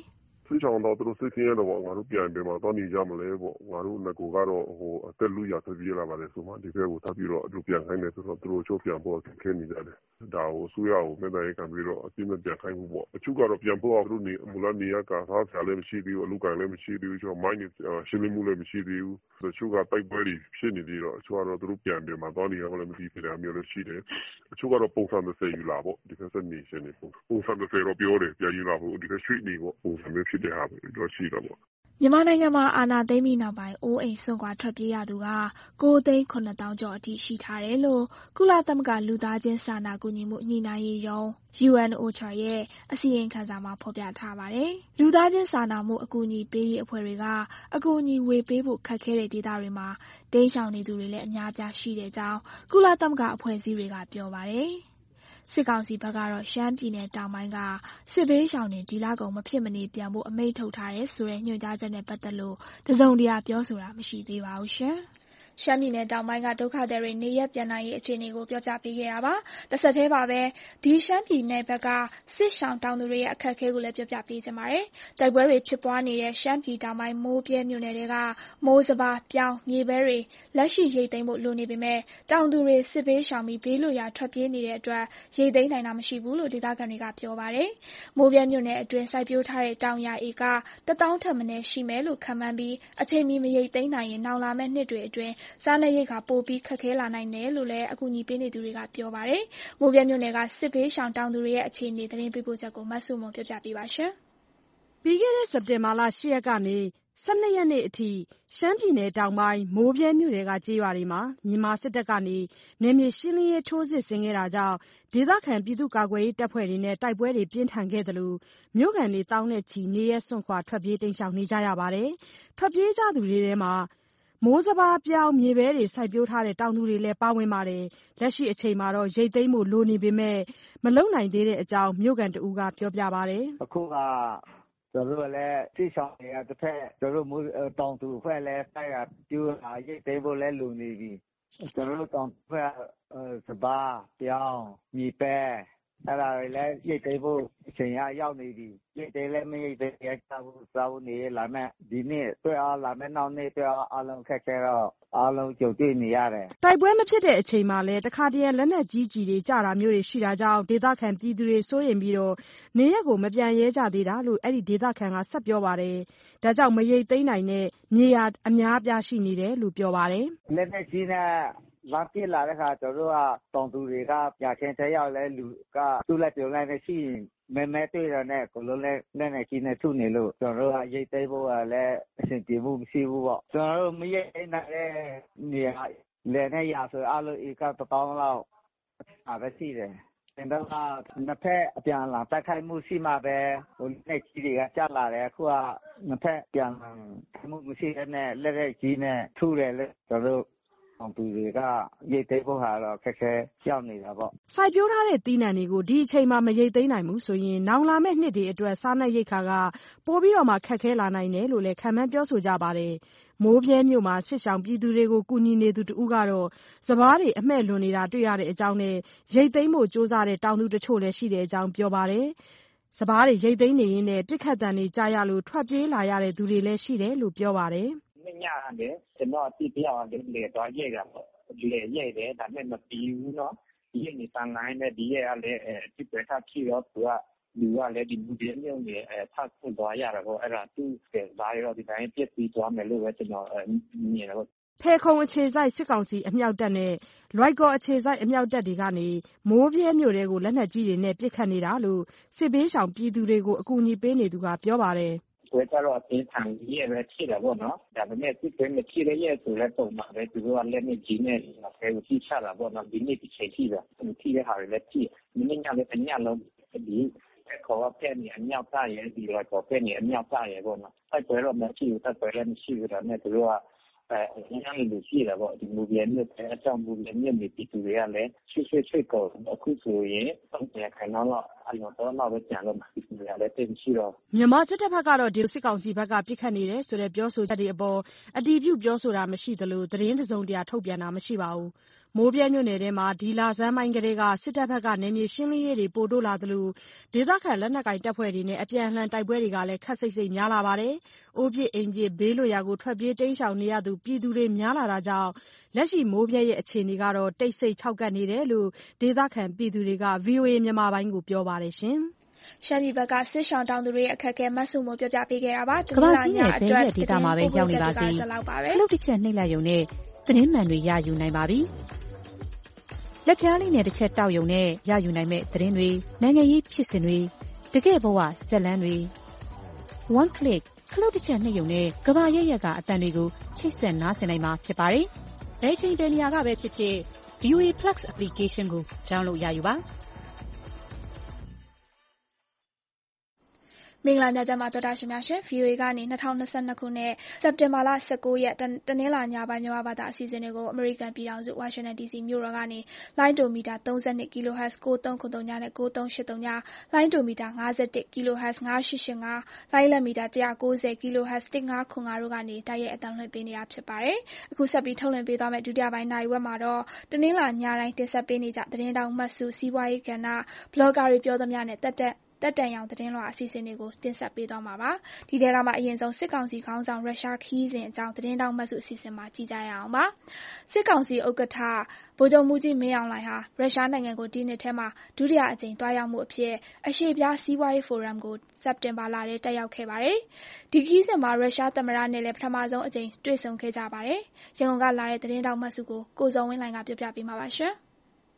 စစ်ဆောင်တော့သူတို့စစ်ခင်းရတော့ငါတို့ပြန်တယ်မှာတော့နေကြမလဲပေါ့ငါတို့ငကိုကတော့ဟိုအသက်လူရထွက်ပြေးလာပါတယ်ဆိုမှဒီဘက်ကိုထပ်ပြီးတော့သူပြန်ခိုင်းတယ်ဆိုတော့သူတို့ချိုးပြန်ဖို့ခင်းနေကြတယ်ဒါကိုဆူရကိုမဲ့တိုင်းခံပြီးတော့အပြင်းနဲ့ပြန်ခိုင်းဖို့ပေါ့အချို့ကတော့ပြန်ဖို့သူတို့နေမူလနေရကစားဆရာလည်းမရှိသေးဘူးအလူကန်လည်းမရှိသေးဘူးကျွန်တော်မိုင်းရှင်းလင်းမှုလည်းမရှိသေးဘူးတချို့ကတိုက်ပွဲတွေဖြစ်နေသေးတော့အချို့ကတော့သူတို့ပြန်တယ်မှာတော့နေရမလည်းမသိဖြစ်တယ်မျိုးလည်းရှိတယ်အချို့ကတော့ပုံစံတစ်စိယူလာပေါ့ဒီကစနေရှင်နေပုံပုံစံတစ်စိတော့ပြောတယ်ပြန်ယူလာဖို့ဒီကရွှေ့နေပေါ့ပုံစံမျိုးဖြစ်တဲ့ဟာပဲတော့ရှိတော့ပေါ့မြန်မာနိုင်ငံမှာအာဏာသိမ်းပြီးနောက်ပိုင်းအိုးအိမ်စွန့်ခွာထွက်ပြေးရသူကကိုးသိန်းခုနှစ်သောင်းကျော်အထိရှိထားတယ်လို့ကုလသမဂ္ဂလူသားချင်းစာနာကူညီမှုညှိနှိုင်းရေးရုံး U N O C H A ရဲ့အစီရင်ခံစာမှာဖော်ပြထားပါတယ်။လူသားချင်းစာနာမှုအကူအညီပေးရေးအဖွဲ့တွေကအကူအညီဝေပေးဖို့ခက်ခဲတဲ့ဒေသတွေမှာတိမ်းရှောင်နေသူတွေလည်းအများအပြားရှိတဲ့အကြောင်းကုလသမဂ္ဂအဖွဲ့အစည်းတွေကပြောပါတယ်။စစ်ကောင်စီဘက်ကတော့ရှမ်းပြည်နယ်တောင်ပိုင်းကစစ်ဘေးရှောင်တွေဒီလကုန်မဖြစ်မနေပြန်ဖို့အမိန့်ထုတ်ထားတဲ့ဆိုတဲ့ညွှန်ကြားချက်နဲ့ပတ်သက်လို့တစုံတရာပြောဆိုတာမရှိသေးပါဘူးရှင်။ရှမ်းပြည်နယ်တောင်ပိုင်းကဒုက္ခသည်တွေနေရပ်ပြန်နိုင်ရေးအခြေအနေကိုပြောပြပေးခဲ့တာပါ။တစ်ဆက်တည်းပါပဲဒီရှမ်းပြည်နယ်ဘက်ကစစ်ရှောင်တောင်သူတွေရဲ့အခက်အခဲကိုလည်းပြောပြပေးချင်ပါတယ်။တိုက်ပွဲတွေဖြစ်ပွားနေတဲ့ရှမ်းပြည်တောင်ပိုင်းမိုးပြဲမြို့နယ်တွေကမိုးစပါးပြောင်းမြေပဲတွေလက်ရှိရိတ်သိမ်းဖို့လိုနေပေမဲ့တောင်သူတွေစစ်ဘေးရှောင်ပြီးဘေးလွတ်ရာထွက်ပြေးနေတဲ့အတွက်ရိတ်သိမ်းနိုင်တာမရှိဘူးလို့ဒေသခံတွေကပြောပါတယ်။မိုးပြဲမြို့နယ်အတွင်းစိုက်ပျိုးထားတဲ့တောင်ယာဧကတသောင်းထက်မနည်းရှိမယ်လို့ခန့်မှန်းပြီးအချိန်မီမရိတ်သိမ်းနိုင်ရင်နောက်လာမယ့်နှစ်တွေအတွင်းစားနပ်ရိက္ခာပိုပြီးခက်ခဲလာနိုင်တယ်လို့လည်းအကူအညီပေးနေသူတွေကပြောပါတယ်။မိုးပြဲမြို့နယ်ကစစ်ဘေးရှောင်တောင်သူတွေရဲ့အခြေအနေသတင်းပေးပို့ချက်ကိုမဆုမွန်ပြောပြပေးပါရှင်။ပြီးခဲ့တဲ့စက်တင်ဘာလ၈ရက်ကနေ၁၂ရက်နေ့အထိရှမ်းပြည်နယ်တောင်ပိုင်းမိုးပြဲမြို့နယ်ကကျေးရွာတွေမှာမြန်မာစစ်တပ်ကနေနယ်မြေရှင်းလင်းရေးထိုးစစ်ဆင်ခဲ့တာကြောင့်ဒေသခံပြည်သူ့ကာကွယ်ရေးတပ်ဖွဲ့တွေနဲ့တိုက်ပွဲတွေပြင်းထန်ခဲ့သလိုမြို့ခံတွေသောင်းနဲ့ချီနေရပ်စွန့်ခွာထွက်ပြေးတိမ်းရှောင်နေကြရပါတယ်။ထွက်ပြေးကြသူတွေထဲမှာမိုးစပါးပြောင်းမြေပဲတွေစိုက်ပျိုးထားတဲ့တောင်သူတွေလည်းပါဝင်ပါတယ်။လက်ရှိအချိန်မှာတော့ရိတ်သိမ်းဖို့လိုနေပေမဲ့မလုံနိုင်သေးတဲ့အကြောင်းမြို့ခံတဦးကပြောပြပါတယ်။အခုကကျွန်တော်လည်းသိဆောင်နေရတစ်ဖက်ကျွန်တော်မိုးတောင်သူဖွဲ့လည်းတိုက်ရပြိုးလာရိတ်သိမ်းဖို့လည်းလိုနေပြီ။ကျွန်တော်တောင်ဖွဲ့စပါးပြောင်းမြေပဲအဲ့ဒါလည်းရိတ်သိမ်းဖို့အချိန်ရောက်နေပြီရိတ်သိမ်းလည်းမရိတ်သိမ်းရစားဖို့စားဖို့နေလာမဲ့ဒီနေ့တွေ့အားလာမဲ့နောက်နေ့တွေ့အားအလုံးခက်ခဲတော့အားလုံးကြုံတွေ့နေရတယ်တိုက်ပွဲမဖြစ်တဲ့အချိန်မှာလည်းတခါတရံလက်နက်ကြီးကြီးတွေကြတာမျိုးတွေရှိတာကြောင့်ဒေသခံပြည်သူတွေစိုးရိမ်ပြီးတော့နေရက်ကိုမပြန်ရဲကြသေးတာလို့အဲ့ဒီဒေသခံကဆက်ပြောပါတယ်ဒါကြောင့်မရိတ်သိမ်းနိုင်တဲ့မြေယာအများအပြားရှိနေတယ်လို့ပြောပါတယ်လက်နက်ကြီးနဲ့လာပြလာတဲ့ခါကျွန်တော်တို့ကတောင်သူတွေကပြချင်းတဲ့ရောက်လဲလူကသူ့လက်ပြုံလိုက်နဲ့ရှိရင်မဲမဲတွေ့ရတဲ့ကိုလုံးလဲလက်နဲ့ကြီးနဲ့ထုနေလို့ကျွန်တော်တို့ကရိတ်သိမ်းဖို့ကလည်းအဆင်ပြေမှုမရှိဘူးပေါ့ကျွန်တော်တို့မရိတ်နိုင်တဲ့နေရာလဲနဲ့ရဆိုအလိုဧကတစ်တောင်းလောက်အားပဲရှိတယ်တင်တော့နှစ်ဖက်အပြန်လာတိုက်ခိုက်မှုရှိမှပဲဟိုလက်ကြီးတွေကကျလာတယ်အခုကနှစ်ဖက်ပြန်မှုမရှိတဲ့လက်လက်ကြီးနဲ့ထုတယ်လေကျွန်တော်တို့အောင်သူတွေကရိတ်သိမ်းဖို့ဟာတော့ခက်ခဲကြောက်နေတာပေါ့စိုက်ပျိုးထားတဲ့သီးနှံတွေကိုဒီအချိန်မှာမရိတ်သိမ်းနိုင်ဘူးဆိုရင်နောင်လာမယ့်နှစ်တွေအတွက်စားနပ်ရိက္ခာကပိုပြီးတော့မှခက်ခဲလာနိုင်တယ်လို့လည်းခံမှန်းပြောဆိုကြပါတယ်မိုးပြဲမြို့မှာစစ်ရှောင်ပြည်သူတွေကိုကူညီနေသူတဦးကတော့စပားတွေအမှဲ့လွန်နေတာတွေ့ရတဲ့အကြောင်းနဲ့ရိတ်သိမ်းဖို့စ조사တဲ့တောင်သူတချို့လည်းရှိတဲ့အကြောင်းပြောပါတယ်စပားတွေရိတ်သိမ်းနေရင်းနဲ့ပြစ်ခတ်တံတွေကြားရလို့ထွက်ပြေးလာရတဲ့သူတွေလည်းရှိတယ်လို့ပြောပါတယ်ညရတယ်ကျွန်တော်အတိပြောင်းတယ်လေတော့ရိုက်တာပေါ့လေရိုက်တယ်ဒါပေမဲ့မပြီးဘူးเนาะဒီရက်နေတန်လိုင်းနဲ့ဒီရက်ကလည်းအတိပဲထားချီတော့သူကလူကလည်းဒီလူတွေမျိုးနေအဲဖတ်ဖို့သွားရတာပေါ့အဲ့ဒါသူ့ကဘာရောဒီတိုင်းပြည့်ပြီးသွားမယ်လို့ပဲကျွန်တော်မြင်တယ်ပေါ့ဖဲခုံအခြေစိုက်စစ်ကောင်စီအမြောက်တပ်နဲ့လွိုက်ကော်အခြေစိုက်အမြောက်တပ်တွေကနေမိုးပြဲမြို့တွေကိုလက်နက်ကြီးတွေနဲ့ပစ်ခတ်နေတာလို့စစ်ဘေးရှောင်ပြည်သူတွေကိုအကူအညီပေးနေသူကပြောပါတယ်ဝဲကြတော့အတင်းထန်ကြီးရဲ့ပဲဖြစ်တာပေါ့နော်ဒါပေမဲ့စစ်ပွဲမဖြစ်တဲ့ရဲ့ဆိုလည်းပုံမှာပဲသူတို့ကလက်နဲ့ကြီးနဲ့ဖဲကိုကြီးချတာပေါ့နော်ဒီနေ့ဒီချိန်ကြီးတာဒီတဲ့ဟာတွေလည်းကြည့်မင်းညလည်းအညလုံးဒီခေါ်ว่าแค่นี้အမြောက်သားရဲ့ဒီတော့ခေါ်แค่นี้အမြောက်သားရဲ့ပေါ့နော်တိုက်ပွဲတော့မရှိဘူးတိုက်ပွဲလည်းမရှိဘူးဒါနဲ့သူတို့ကအဲအရင်ကလူရှိတာပေါ့ဒီမူပြန်နဲ့အကြောင်းမူပြန်နဲ့ပြည်သူတွေကလည်းဆွဆွဆွကိုအခုဆိုရင်တော့ပြန်ခိုင်းတော့အလုံးတော့တော့ပဲကြံလို့ပြည်သူတွေကလည်းတင်ရှိတော့မြန်မာစစ်တပ်ဘက်ကတော့ဒီစစ်ကောင်စီဘက်ကပြစ်ခတ်နေတယ်ဆိုတဲ့ပြောဆိုချက်တွေအပေါ်အတီးပြုပြောဆိုတာမရှိသလိုသတင်းတစုံတရာထုတ်ပြန်တာမရှိပါဘူးမိုးဗြဲမြို့နယ်ထဲမှာဒီလဆန်းပိုင်းကတည်းကစစ်တပ်ဘက်ကနယ်မြေရှင်းလင်းရေးတွေပိုတိုးလာသလိုဒေသခံလက်နက်ကိုင်တပ်ဖွဲ့တွေနဲ့အပြန်အလှန်တိုက်ပွဲတွေကလည်းခပ်စိတ်စိတ်များလာပါတယ်။အိုးပြစ်အိမ်ပြစ်ဘေးလွတ်ရာကိုထွက်ပြေးတိမ်းရှောင်နေရသူပြည်သူတွေများလာတာကြောင့်လက်ရှိမိုးဗြဲရဲ့အခြေအနေကတော့တိတ်ဆိတ်ခြောက်ကပ်နေတယ်လို့ဒေသခံပြည်သူတွေက ဗွီအိုအေ မြန်မာပိုင်းကိုပြောပါတယ်။ရှမ်းပြည်ဘက်ကစစ်ရှောင်တောင်သူတွေရဲ့အခက်အခဲမဆုမို့ပြောပြပေးခဲ့တာပါ။ကမ္ဘာကြီးနဲ့ဘဲရဲ့ဒေသမှာပဲရောက်နေပါစေ။ခလုတ်တစ်ချက်နှိပ်လိုက်ရုံနဲ့သတင်းမှန်တွေရယူနိုင်ပါပြီ။လက်ဖျားလေးနဲ့တစ်ချက်တောက်ရုံနဲ့ရယူနိုင်မဲ့သတင်းတွေနိုင်ငံရေးဖြစ်စဉ်တွေတကယ့်ဘဝဇက်လန်းတွေ one click ခလုတ်တစ်ချက်နှိပ်ရုံနဲ့ကမ္ဘာရဲ့ရက်ကအတန်တွေကိုချိတ်ဆက်နားဆင်နိုင်မှာဖြစ်ပါတယ်။ဘယ်ချိန်ဘယ်နေရာကပဲဖြစ်ဖြစ် ဗွီအိုအေ Plus application ကို download ရယူပါမင်္ဂလာညချမ်းပါတော်တာရှင်များရှင် ဗွီအိုအေ ကနေ၂၀၂၂ခုနှစ်စက်တင်ဘာလ၁၉ရက်တနင်္လာညပိုင်းမြန်မာဘာသာအစီအစဉ်တွေကိုအမေရိကန်ပြည်ထောင်စုဝါရှင်တန်ဒီစီမြို့တော်ကနေလိုင်းဒိုမီတာ၃၂ kHz ၉၃၇၃နဲ့၉၃၈၃လိုင်းဒိုမီတာ၅၁ kHz ၅၈၈၅လိုင်းလက်မီတာ၁၉၀ kHz ၁၅၇၅တို့ကနေတိုက်ရိုက်အသံလွှင့်ပေးနေတာဖြစ်ပါတယ်။အခုဆက်ပြီးထုတ်လွှင့်ပေးသွားမယ့်ဒုတိယပိုင်းနိုင်ဝက်မှာတော့တနင်္လာညတိုင်းတင်ဆက်ပေးနေကြသတင်းတောင်မှတ်စုစီးပွားရေးကဏ္ဍဘလော့ဂါတွေပြောသမျှနဲ့တက်တက်တက်တန်ရောင်သတင်းလွှာအစီအစဉ်တွေကိုတင်ဆက်ပေးသွားမှာပါ။ဒီထဲကမှအရင်ဆုံးစစ်ကောင်စီခေါင်းဆောင်ရုရှားခီးစဉ်အကြောင်းသတင်းတောက်မှတ်စုအစီအစဉ်မှာကြည့်ကြရအောင်ပါ။စစ်ကောင်စီဥက္ကဋ္ဌဗိုလ်ချုပ်မှူးကြီးမင်းအောင်လှိုင်ဟာရုရှားနိုင်ငံကိုဒီနှစ်ထဲမှာဒုတိယအကြိမ်တွားရောက်မှုအဖြစ်အရှေ့ပြားစီးပွားရေးဖိုရမ်ကိုစက်တင်ဘာလထဲတက်ရောက်ခဲ့ပါတယ်။ဒီခီးစဉ်မှာရုရှားသမ္မတနဲ့လည်းပထမဆုံးအကြိမ်တွေ့ဆုံခဲ့ကြပါတယ်။ရန်ကုန်ကလာတဲ့သတင်းတောက်မှတ်စုကိုကိုဇော်ဝင်းလှိုင်ကပြောပြပေးမှာပါရှင်။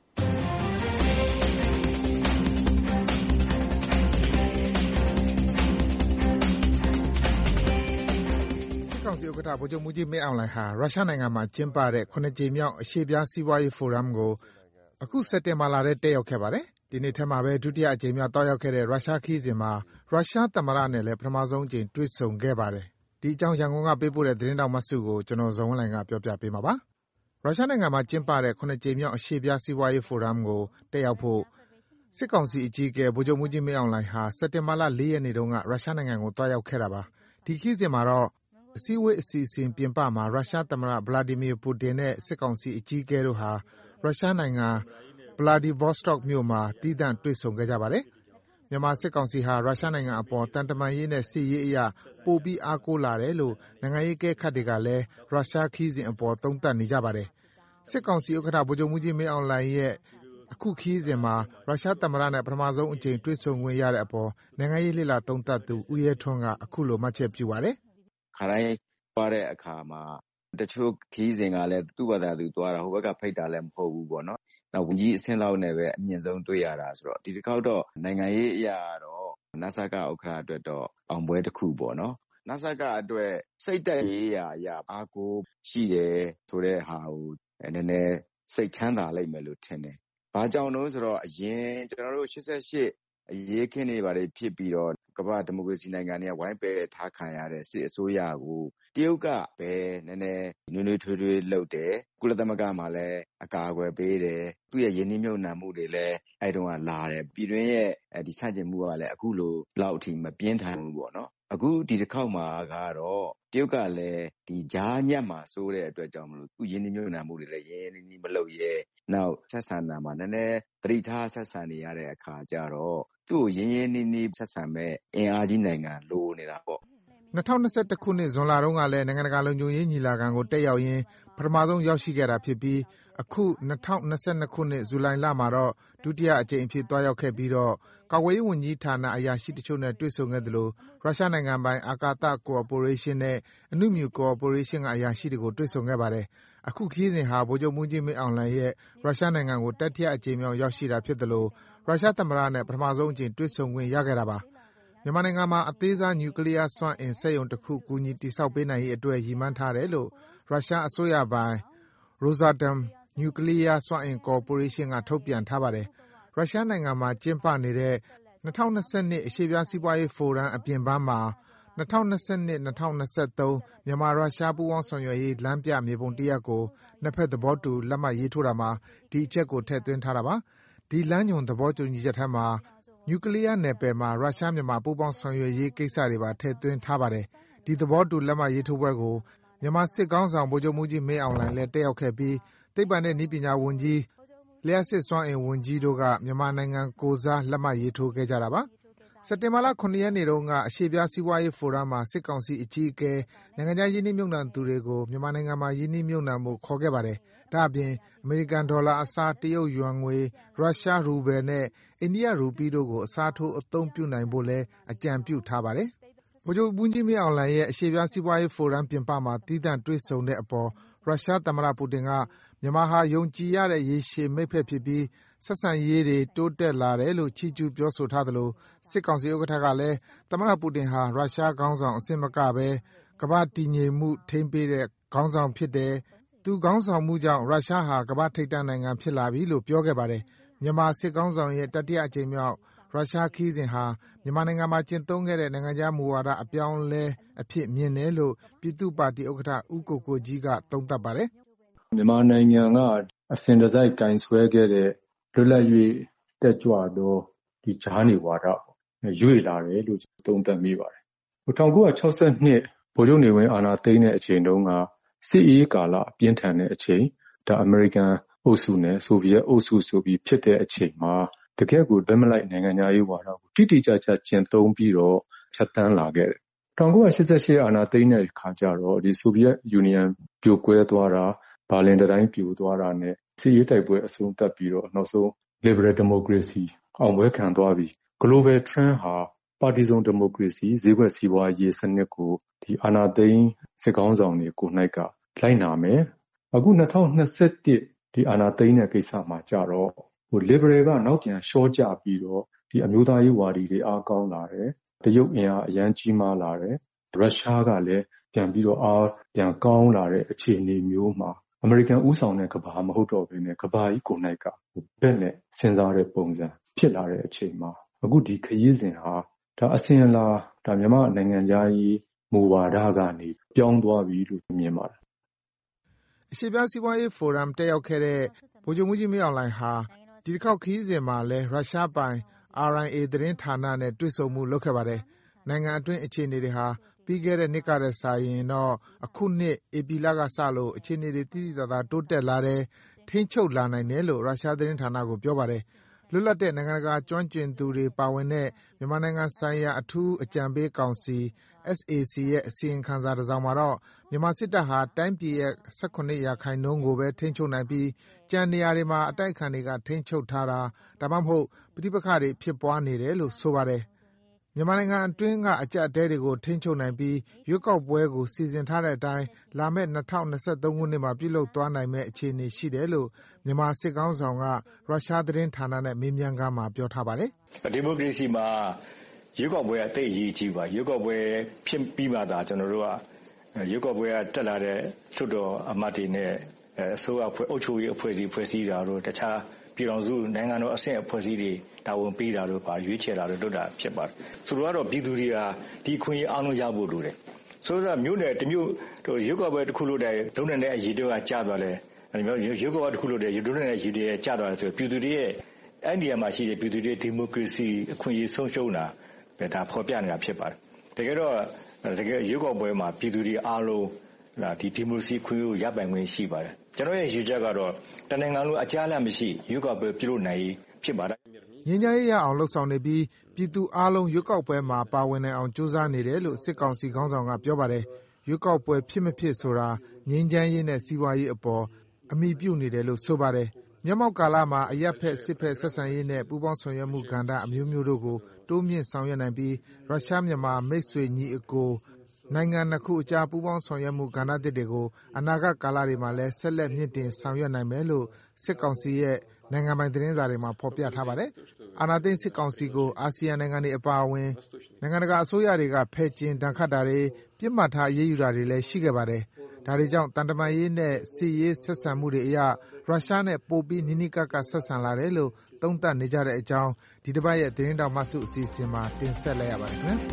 ကောင်စီဥက္ကဋ္ဌဗိုလ်ချုပ်မှူးကြီးမင်းအောင်လှိုင်ဟာရုရှားနိုင်ငံမှာကျင်းပတဲ့ခုနှစ်ကြိမ်မြောက်အရှေ့ပြားစီးပွားရေးဖိုရမ်ကိုအခုစက်တင်ဘာလထဲတက်ရောက်ခဲ့ပါတယ်။ဒီနေ့ထဲမှာပဲဒုတိယအကြိမ်မြောက်တောက်ရောက်ခဲ့တဲ့ရုရှားခီးစဉ်မှာရုရှားသမ္မတနဲ့လည်းပထမဆုံးအကြိမ်တွေ့ဆုံခဲ့ပါတယ်။ဒီအကြောင်းရန်ကုန်ကပေးပို့တဲ့သတင်းတောက်မှတ်စုကိုကျွန်တော်ဇော်ဝင်းလှိုင်ကပြောပြပေးမှာပါ။ရုရှားနိုင်ငံမှာကျင်းပတဲ့ခုနှစ်ကြိမ်မြောက်အရှေ့ပြားစီးပွားရေးဖိုရမ်ကိုတက်ရောက်ဖို့စစ်ကောင်စီအကြီးအကဲဗိုလ်ချုပ်မှူးကြီးမင်းအောင်လှိုင်ဟာစက်တင်ဘာလ၄ရက်နေ့တုန်းကရုရှားနိုင်ငံကိုတွားရောက်ခဲ့တာပါ။ဒီခီးစဉ်မှာတော့အစည်းအဝေးအစီအစဉ်ပြင်ပမှာရုရှားသမ္မတဗလာဒီမီပူတင်နဲ့စစ်ကောင်စီအကြီးအကဲတို့ဟာရုရှားနိုင်ငံဗလာဒီဗော့စတော့မြို့မှာသီးသန့်တွေ့ဆုံခဲ့ကြပါတယ်။မြန်မာစစ်ကောင်စီဟာရုရှားနိုင်ငံအပေါ်တန်တမာရေးနဲ့စစ်ရေးအရာပိုပြီးအားကိုးလာတယ်လို့နိုင်ငံရေးကဲခတ်တွေကလည်းရုရှားခီးစဉ်အပေါ်သုံးသပ်နေကြပါတယ်။စစ်ကောင်စီဥက္ကဋ္ဌဗိုလ်ချုပ်မှူးကြီးမင်းအောင်လှိုင်ရဲ့အခုခီးစဉ်မှာရုရှားသမ္မတနဲ့ပထမဆုံးအကြိမ်တွေ့ဆုံခွင့်ရတဲ့အပေါ်နိုင်ငံရေးလှစ်လာသုံးသပ်သူဦးရဲထွန်းကအခုလိုမှတ်ချက်ပြုပါတယ်။ခါတိုင်းသွားတဲ့အခါမှာတချို့ခီးစဉ်ကလည်းသူ့ဘာသာသူသွားတာဟိုဘက်ကဖိတ်တာလည်းမဟုတ်ဘူးပေါ့နော်။နောက်ဝန်ကြီးအဆင့်လောက်နဲ့ပဲအမြင့်ဆုံးတွေ့ရတာဆိုတော့ဒီတစ်ခေါက်တော့နိုင်ငံရေးအရာတော့နစကဥက္ကဋ္ဌအတွက်တော့အောင်ပွဲတစ်ခုပေါ့နော်။နစကအတွက်စိတ်တက်ရေးရာအရာအားကိုရှိတယ်ဆိုတဲ့ဟာကိုနည်းနည်းစိတ်ချမ်းသာလိုက်မယ်လို့ထင်တယ်။ဘာကြောင့်လို့ဆိုတော့အရင်ကျွန်တော်တို့ရှစ်ဆယ့်ရှစ်အရေးခင်းတွေပါလေဖြစ်ပြီးတော့ကမ္ဘာဒီမိုကရေစီနိုင်ငံတွေကဝိုင်းပယ်ထားခံရတဲ့စစ်အစိုးရကိုတရုတ်ကပဲနည်းနည်းနွေးနွေးထွေးထွေးလုပ်တယ်ကုလသမဂ္ဂမှာလည်းအကာအကွယ်ပေးတယ်သူ့ရဲ့ယင်းနှိမ့်မြုပ်နှံမှုတွေလည်းအဲ့တုန်းကလာတယ်ပြည်တွင်းရဲ့ဒီဆန့်ကျင်မှုကလည်းအခုလိုလောက်အထိမပြင်းထန်ဘူးပေါ့နော်အခုဒီတစ်ခေါက်မှာကတော့တရုတ်ကလည်းဒီကြားညက်မှာစိုးတဲ့အတွက်ကြောင့်မလို့သူယင်းနှိမ့်မြုပ်နှံမှုတွေလည်းရင်းနှီးနှီးမလုပ်ရဲနောက်ဆက်ဆံတာမှာနည်းနည်းသတိထားဆက်ဆံနေရတဲ့အခါကျတော့သူ့ကိုရင်းရင်းနှီးနှီးဆက်ဆံမဲ့အင်အားကြီးနိုင်ငံလိုနေတာပေါ့၂၀၂၁ခုနှစ်ဇွန်လတုန်းကလည်းနိုင်ငံတကာလုံခြုံရေးညီလာခံကိုတက်ရောက်ရင်းပထမဆုံးရောက်ရှိခဲ့တာဖြစ်ပြီးအခု၂၀၂၂ခုနှစ်ဇူလိုင်လမှာတော့ဒုတိယအကြိမ်အဖြစ်တွားရောက်ခဲ့ပြီးတော့ကာကွယ်ရေးဝန်ကြီးဌာနအရာရှိတချို့နဲ့တွေ့ဆုံခဲ့သလိုရုရှားနိုင်ငံပိုင်အာကာသကော်ပိုရေးရှင်းနဲ့အနုမြူကော်ပိုရေးရှင်းကအရာရှိတွေကိုတွေ့ဆုံခဲ့ပါတယ်။အခုခရီးစဉ်ဟာဗိုလ်ချုပ်မှူးကြီးမင်းအောင်လှိုင်ရဲ့ရုရှားနိုင်ငံကိုတတိယအကြိမ်မြောက်ရောက်ရှိတာဖြစ်သလိုရုရှားသမ္မတနဲ့ပထမဆုံးအကြိမ်တွေ့ဆုံခွင့်ရခဲ့တာပါ။မြန်မာနိုင်ငံမှာအသေးစားနျူကလ িয়ার စွမ်းအင်စက်ရုံတစ်ခုကူညီတည်ဆောက်ပေးနိုင်ရေးအတွက်ရည်မှန်းထားတယ်လို့ရုရှားအစိုးရပိုင် Rosatom နျူကလ িয়ার စွမ်းအင်ကော်ပိုရေးရှင်းကထုတ်ပြန်ထားပါတယ်။ရုရှားနိုင်ငံမှာကျင်းပနေတဲ့၂၀၂၂အရှေ့ပြားစီးပွားရေးဖိုရမ်အပြင်ပန်းမှာ၂၀၂၂-၂၀၂၃မြန်မာရုရှားပူးပေါင်းဆောင်ရွက်ရေးလမ်းပြမြေပုံတစ်ရပ်ကိုနှစ်ဖက်သဘောတူလက်မှတ်ရေးထိုးတာမှာဒီအချက်ကိုထည့်သွင်းထားတာပါ။ဒီလမ်းညွန်သဘောတူညီချက်ထဲမှာနျူကလ িয়ার နယ်ပယ်မှာရုရှားမြန်မာပူးပေါင်းဆောင်ရွက်ရေးကိစ္စတွေပါထည့်သွင်းထားပါတယ်။ဒီသဘောတူလက်မှတ်ရေးထိုးပွဲကိုမြန်မာစစ်ခေါင်းဆောင်ဗိုလ်ချုပ်မှူးကြီးမင်းအောင်လှိုင်လည်းတက်ရောက်ခဲ့ပြီးသိပ္ပံနဲ့နည်းပညာဝန်ကြီး၊လျှပ်စစ်စွမ်းအင်ဝန်ကြီးတို့ကမြန်မာနိုင်ငံကိုယ်စားလက်မှတ်ရေးထိုးခဲ့ကြတာပါ။စက်တင်ဘာလ၇ရက်နေ့တုန်းကအရှေ့ဖျားစီးပွားရေးဖိုရမ်မှာစစ်ကောင်စီအကြီးအကဲ၊နိုင်ငံခြားရင်းနှီးမြှုပ်နှံသူတွေကိုမြန်မာနိုင်ငံမှာရင်းနှီးမြှုပ်နှံဖို့ခေါ်ခဲ့ပါတယ်။ဒါ့အပြင်အမေရိကန်ဒေါ်လာအစားတရုတ်ယွမ်ငွေ၊ရုရှားရူဘယ်နဲ့အိန္ဒိယရူပီးတို့ကိုအစားထိုးအသုံးပြုနိုင်ဖို့လည်းအကြံပြုထားပါတယ်။ဗိုလ်ချုပ်မှူးကြီးမင်းအောင်လှိုင်ရဲ့အရှေ့ဖျားစီးပွားရေးဖိုရမ်ပြင်ပမှာသီးသန့်တွေ့ဆုံတဲ့အပေါ်ရုရှားသမ္မတပူတင်ကမြန်မာဟာယုံကြည်ရတဲ့ရေရှည်မိတ်ဖက်ဖြစ်ပြီးဆက်ဆံရေးတွေတိုးတက်လာတယ်လို့ချီးကျူးပြောဆိုထားသလိုစစ်ကောင်စီဥက္ကဋ္ဌကလည်းသမ္မတပူတင်ဟာရုရှားခေါင်းဆောင်အဆင့်မကဘဲကမ္ဘာ့တည်ငြိမ်မှုထိန်းပေးတဲ့ခေါင်းဆောင်ဖြစ်တယ်။သူခေါင်းဆောင်မှုကြောင့်ရုရှားဟာကမ္ဘာ့ထိပ်တန်းနိုင်ငံဖြစ်လာပြီလို့ပြောခဲ့ပါတယ်။မြန်မာစစ်ခေါင်းဆောင်ရဲ့တတိယအကြိမ်မြောက်ရုရှားခရီးစဉ်ဟာမြန်မာနိုင်ငံမှာကျင့်သုံးခဲ့တဲ့နိုင်ငံခြားမူဝါဒအပြောင်းအလဲအဖြစ်မြင်တယ်လို့ပြည်သူ့ပါတီဥက္ကဋ္ဌဦးကိုကိုကြီးကသုံးသပ်ပါတယ်။မြန်မာနိုင်ငံကအစဉ်တစိုက်ကင်ဆွဲခဲ့တဲ့လွတ်လပ်၍တက်ကြွသောဒီဂျားနေဝါဒရွေ့လာတယ်လို့သုံးသပ်မိပါတယ်။၁၉၆၂ဗိုလ်ချုပ်နေဝင်းအာဏာသိမ်းတဲ့အချိန်တုန်းကစစ်အေးကာလပြင်းထန်တဲ့အချိန်ဒါအမေရိကန်အုပ်စုနဲ့ဆိုဗီယက်အုပ်စုဆိုပြီးဖြစ်တဲ့အချိန်မှာတကယ့်ကိုလက်မလိုက်နိုင်ငံသားရေးဝါဒကိုတိတိကျကျကျင့်သုံးပြီးတော့ဖြတ်သန်းလာခဲ့တယ်။၁၉၈၈အာဏာသိမ်းတဲ့အခါကျတော့ဒီဆိုဗီယက်ယူနီယံပြိုကွဲသွားတာဘာလင်တံတိုင်းပြိုသွားတာနဲ့စစ်ရေးတိုက်ပွဲအဆုံးသတ်ပြီးတော့နောက်ဆုံး liberal democracy အောင်ပွဲခံသွားပြီ global trend ဟာ partisan democracy ဈေးကွက်စီးပွားရေးစနစ်ကိုဒီအာဏာသိမ်းစစ်ကောင်းဆောင်တွေကို၌ကလိုက်နာမယ်အခု၂၀၂၁ဒီအာဏာသိမ်းတဲ့ကိစ္စမှာကြတော့ဟို liberal ကနောက်ပြန်ရှော့ကျပြီးတော့ဒီအမျိုးသားရေးဝါဒီတွေအားကောင်းလာတယ်တရုတ်အင်အားအရန်ကြီးမားလာတယ်ရုရှားကလည်းပြန်ပြီးတော့အားပြန်ကောင်းလာတဲ့အခြေအနေမျိုးမှာအမေရိကန်ဦးဆောင်တဲ့ကမ္ဘာမဟုတ်တော့ဘဲနဲ့ကမ္ဘာကြီးကိုယ်၌ကဘက်နဲ့စဉ်းစားတဲ့ပုံစံဖြစ်လာတဲ့အချိန်မှာအခုဒီခရီးစဉ်ဟာဒါအစဉ်အလာဒါမြန်မာနိုင်ငံသားကြီးမူဝါဒကနေပြောင်းသွားပြီလို့မြင်ပါတယ်အရှေ့ဖျားစီးပွားရေးဖိုရမ်တက်ရောက်ခဲ့တဲ့ဗိုလ်ချုပ်မှူးကြီးမင်းအောင်လှိုင်ဟာဒီတစ်ခေါက်ခရီးစဉ်မှာလည်းရုရှားပိုင် အာရ်အိုင်အေ သတင်းဌာနနဲ့တွေ့ဆုံမှုလုပ်ခဲ့ပါတယ်။နိုင်ငံအတွင်းအခြေအနေတွေဟာပြီးခဲ့တဲ့နှစ်ကတည်းကစာရင်တော့အခုနှစ်ဧပြီလကစလို့အခြေအနေတွေတိတိကျကျတိုးတက်လာတယ်ထိန်းချုပ်လာနိုင်တယ်လို့ရုရှားသတင်းဌာနကိုပြောပါတယ်။လွတ်လပ်တဲ့နိုင်ငံတကာကျွမ်းကျင်သူတွေပါဝင်တဲ့မြန်မာနိုင်ငံဆိုင်ရာအထူးအကြံပေးကောင်စီ အက်စ် အေ စီ ရဲ့အစီရင်ခံစာတစ်စောင်မှာတော့မြန်မာစစ်တပ်ဟာတိုင်းပြည်ရဲ့၁၇ရာခိုင်နှုန်းကိုပဲထိန်းချုပ်နိုင်ပြီးကျန်နေရာတွေမှာအတိုက်အခံတွေကထိန်းချုပ်ထားတာဒါမှမဟုတ်ပဋိပက္ခတွေဖြစ်ပွားနေတယ်လို့ဆိုပါတယ်။မြန်မာနိုင်ငံအတွင်းကအကျပ်အတည်းတွေကိုထိန်းချုပ်နိုင်ပြီးရွေးကောက်ပွဲကိုစီစဉ်ထားတဲ့အတိုင်းလာမယ့်၂၀၂၃ခုနှစ်မှာပြုလုပ်သွားနိုင်မယ့်အခြေအနေရှိတယ်လို့မြန်မာစစ်ခေါင်းဆောင်ကရုရှားသတင်းဌာနနဲ့မေးမြန်းခန်းမှာပြောထားပါတယ်။ဒီမိုကရေစီမှာရွေးကောက်ပွဲအသိအရေးကြီးပါရွေးကောက်ပွဲဖြစ်ပြီးမှသာကျွန်တော်တို့ကရွေးကောက်ပွဲကတက်လာတဲ့လွှတ်တော်အမတ်တွေနဲ့အစိုးရအဖွဲ့အုပ်ချုပ်ရေးအဖွဲ့အစည်းဖွဲ့စည်းတာတို့တခြားပြည်တော်စုနိုင်ငံတော်အဆင့်အဖွဲ့အစည်းတွေတာဝန်ပေးတာတို့ပါရွေးချယ်တာတို့လုပ်တာဖြစ်ပါတယ်ဆိုတော့ကတော့ပြည်သူတွေကဒီခွင့်ရေးအားလုံးရဖို့လိုတယ်ဆိုတော့မြို့နယ်တစ်မြို့တို့ရွေးကောက်ပွဲတစ်ခုလို့တဲ့ဒုနယ်နဲ့အရေးတွေကကျသွားတယ်အဲမျိုးရွေးကောက်ပွဲတစ်ခုလို့တဲ့ဒုနယ်နဲ့အရေးတွေကျသွားတယ်ဆိုပြည်သူတွေရဲ့အဲ့ဒီမှာရှိတဲ့ပြည်သူတွေဒီမိုကရေစီအခွင့်အရေးဆုံးရှုံးတာဒါဖော်ပြနေတာဖြစ်ပါတယ်တကယ်တော့တကယ်ရွေးကောက်ပွဲမှာပြည်သူတွေအားလုံးဒီဒီမိုကရေစီခွင့်ကိုရပိုင်ခွင့်ရှိပါတယ်ကျွန်တော်ရဲ့ရည်ချက်ကတော့တနိုင်ငံလုံးအကြားအလန့်မရှိရွေးကောက်ပွဲပြုလုပ်နိုင်ဖြစ်ပါတယ်ငြိမ်းချမ်းရေးရအောင်လှုပ်ဆောင်နေပြီးပြည်သူအားလုံးရွေးကောက်ပွဲမှာပါဝင်နိုင်အောင်ကြိုးစားနေတယ်လို့စစ်ကောင်စီခေါင်းဆောင်ကပြောပါတယ်ရွေးကောက်ပွဲဖြစ်မဖြစ်ဆိုတာငြိမ်းချမ်းရေးနဲ့စီးပွားရေးအပေါ်အမိပြုနေတယ်လို့ဆိုပါတယ်မျက်မှောက်ကာလမှာအရက်ဖက်စစ်ဖက်ဆက်ဆံရေးနဲ့ပူးပေါင်းဆောင်ရွက်မှုကဏ္ဍအမျိုးမျိုးတို့ကိုတိုးမြင့်ဆောင်ရွက်နိုင်ပြီးရုရှားမြန်မာမိတ်ဆွေညီအကိုနိုင်ငံနှစ်ခုအကြားပူးပေါင်းဆောင်ရွက်မှုကဏ္ဍသစ်တွေကိုအနာဂတ်ကာလတွေမှာလည်းဆက်လက်မြင့်တင်ဆောင်ရွက်နိုင်မယ်လို့စစ်ကောင်စီရဲ့နိုင်ငံပိုင်သတင်းစာတွေမှာဖော်ပြထားပါတယ်။အာဏာသိမ်းစစ်ကောင်စီကိုအာဆီယံနိုင်ငံတွေအပါအဝင်နိုင်ငံတကာအစိုးရတွေကဖယ်ကျဉ်ဒဏ်ခတ်တာတွေပြစ်မှတ်ထားအရေးယူတာတွေလည်းရှိခဲ့ပါတယ်။ဒါတွေကြောင့်တန်တမာရေးနဲ့စစ်ရေးဆက်ဆံမှုတွေအရရုရှားနဲ့ပိုပြီးနီးနီးကပ်ကပ်ဆက်ဆံလာတယ်လို့သုံးသပ်နေကြတဲ့အကြောင်းဒီတစ်ပတ်ရဲ့သတင်းတောက်မှစုအစီအစဉ်မှာတင်ဆက်လိုက်ရပါတယ်ခင်ဗျာ။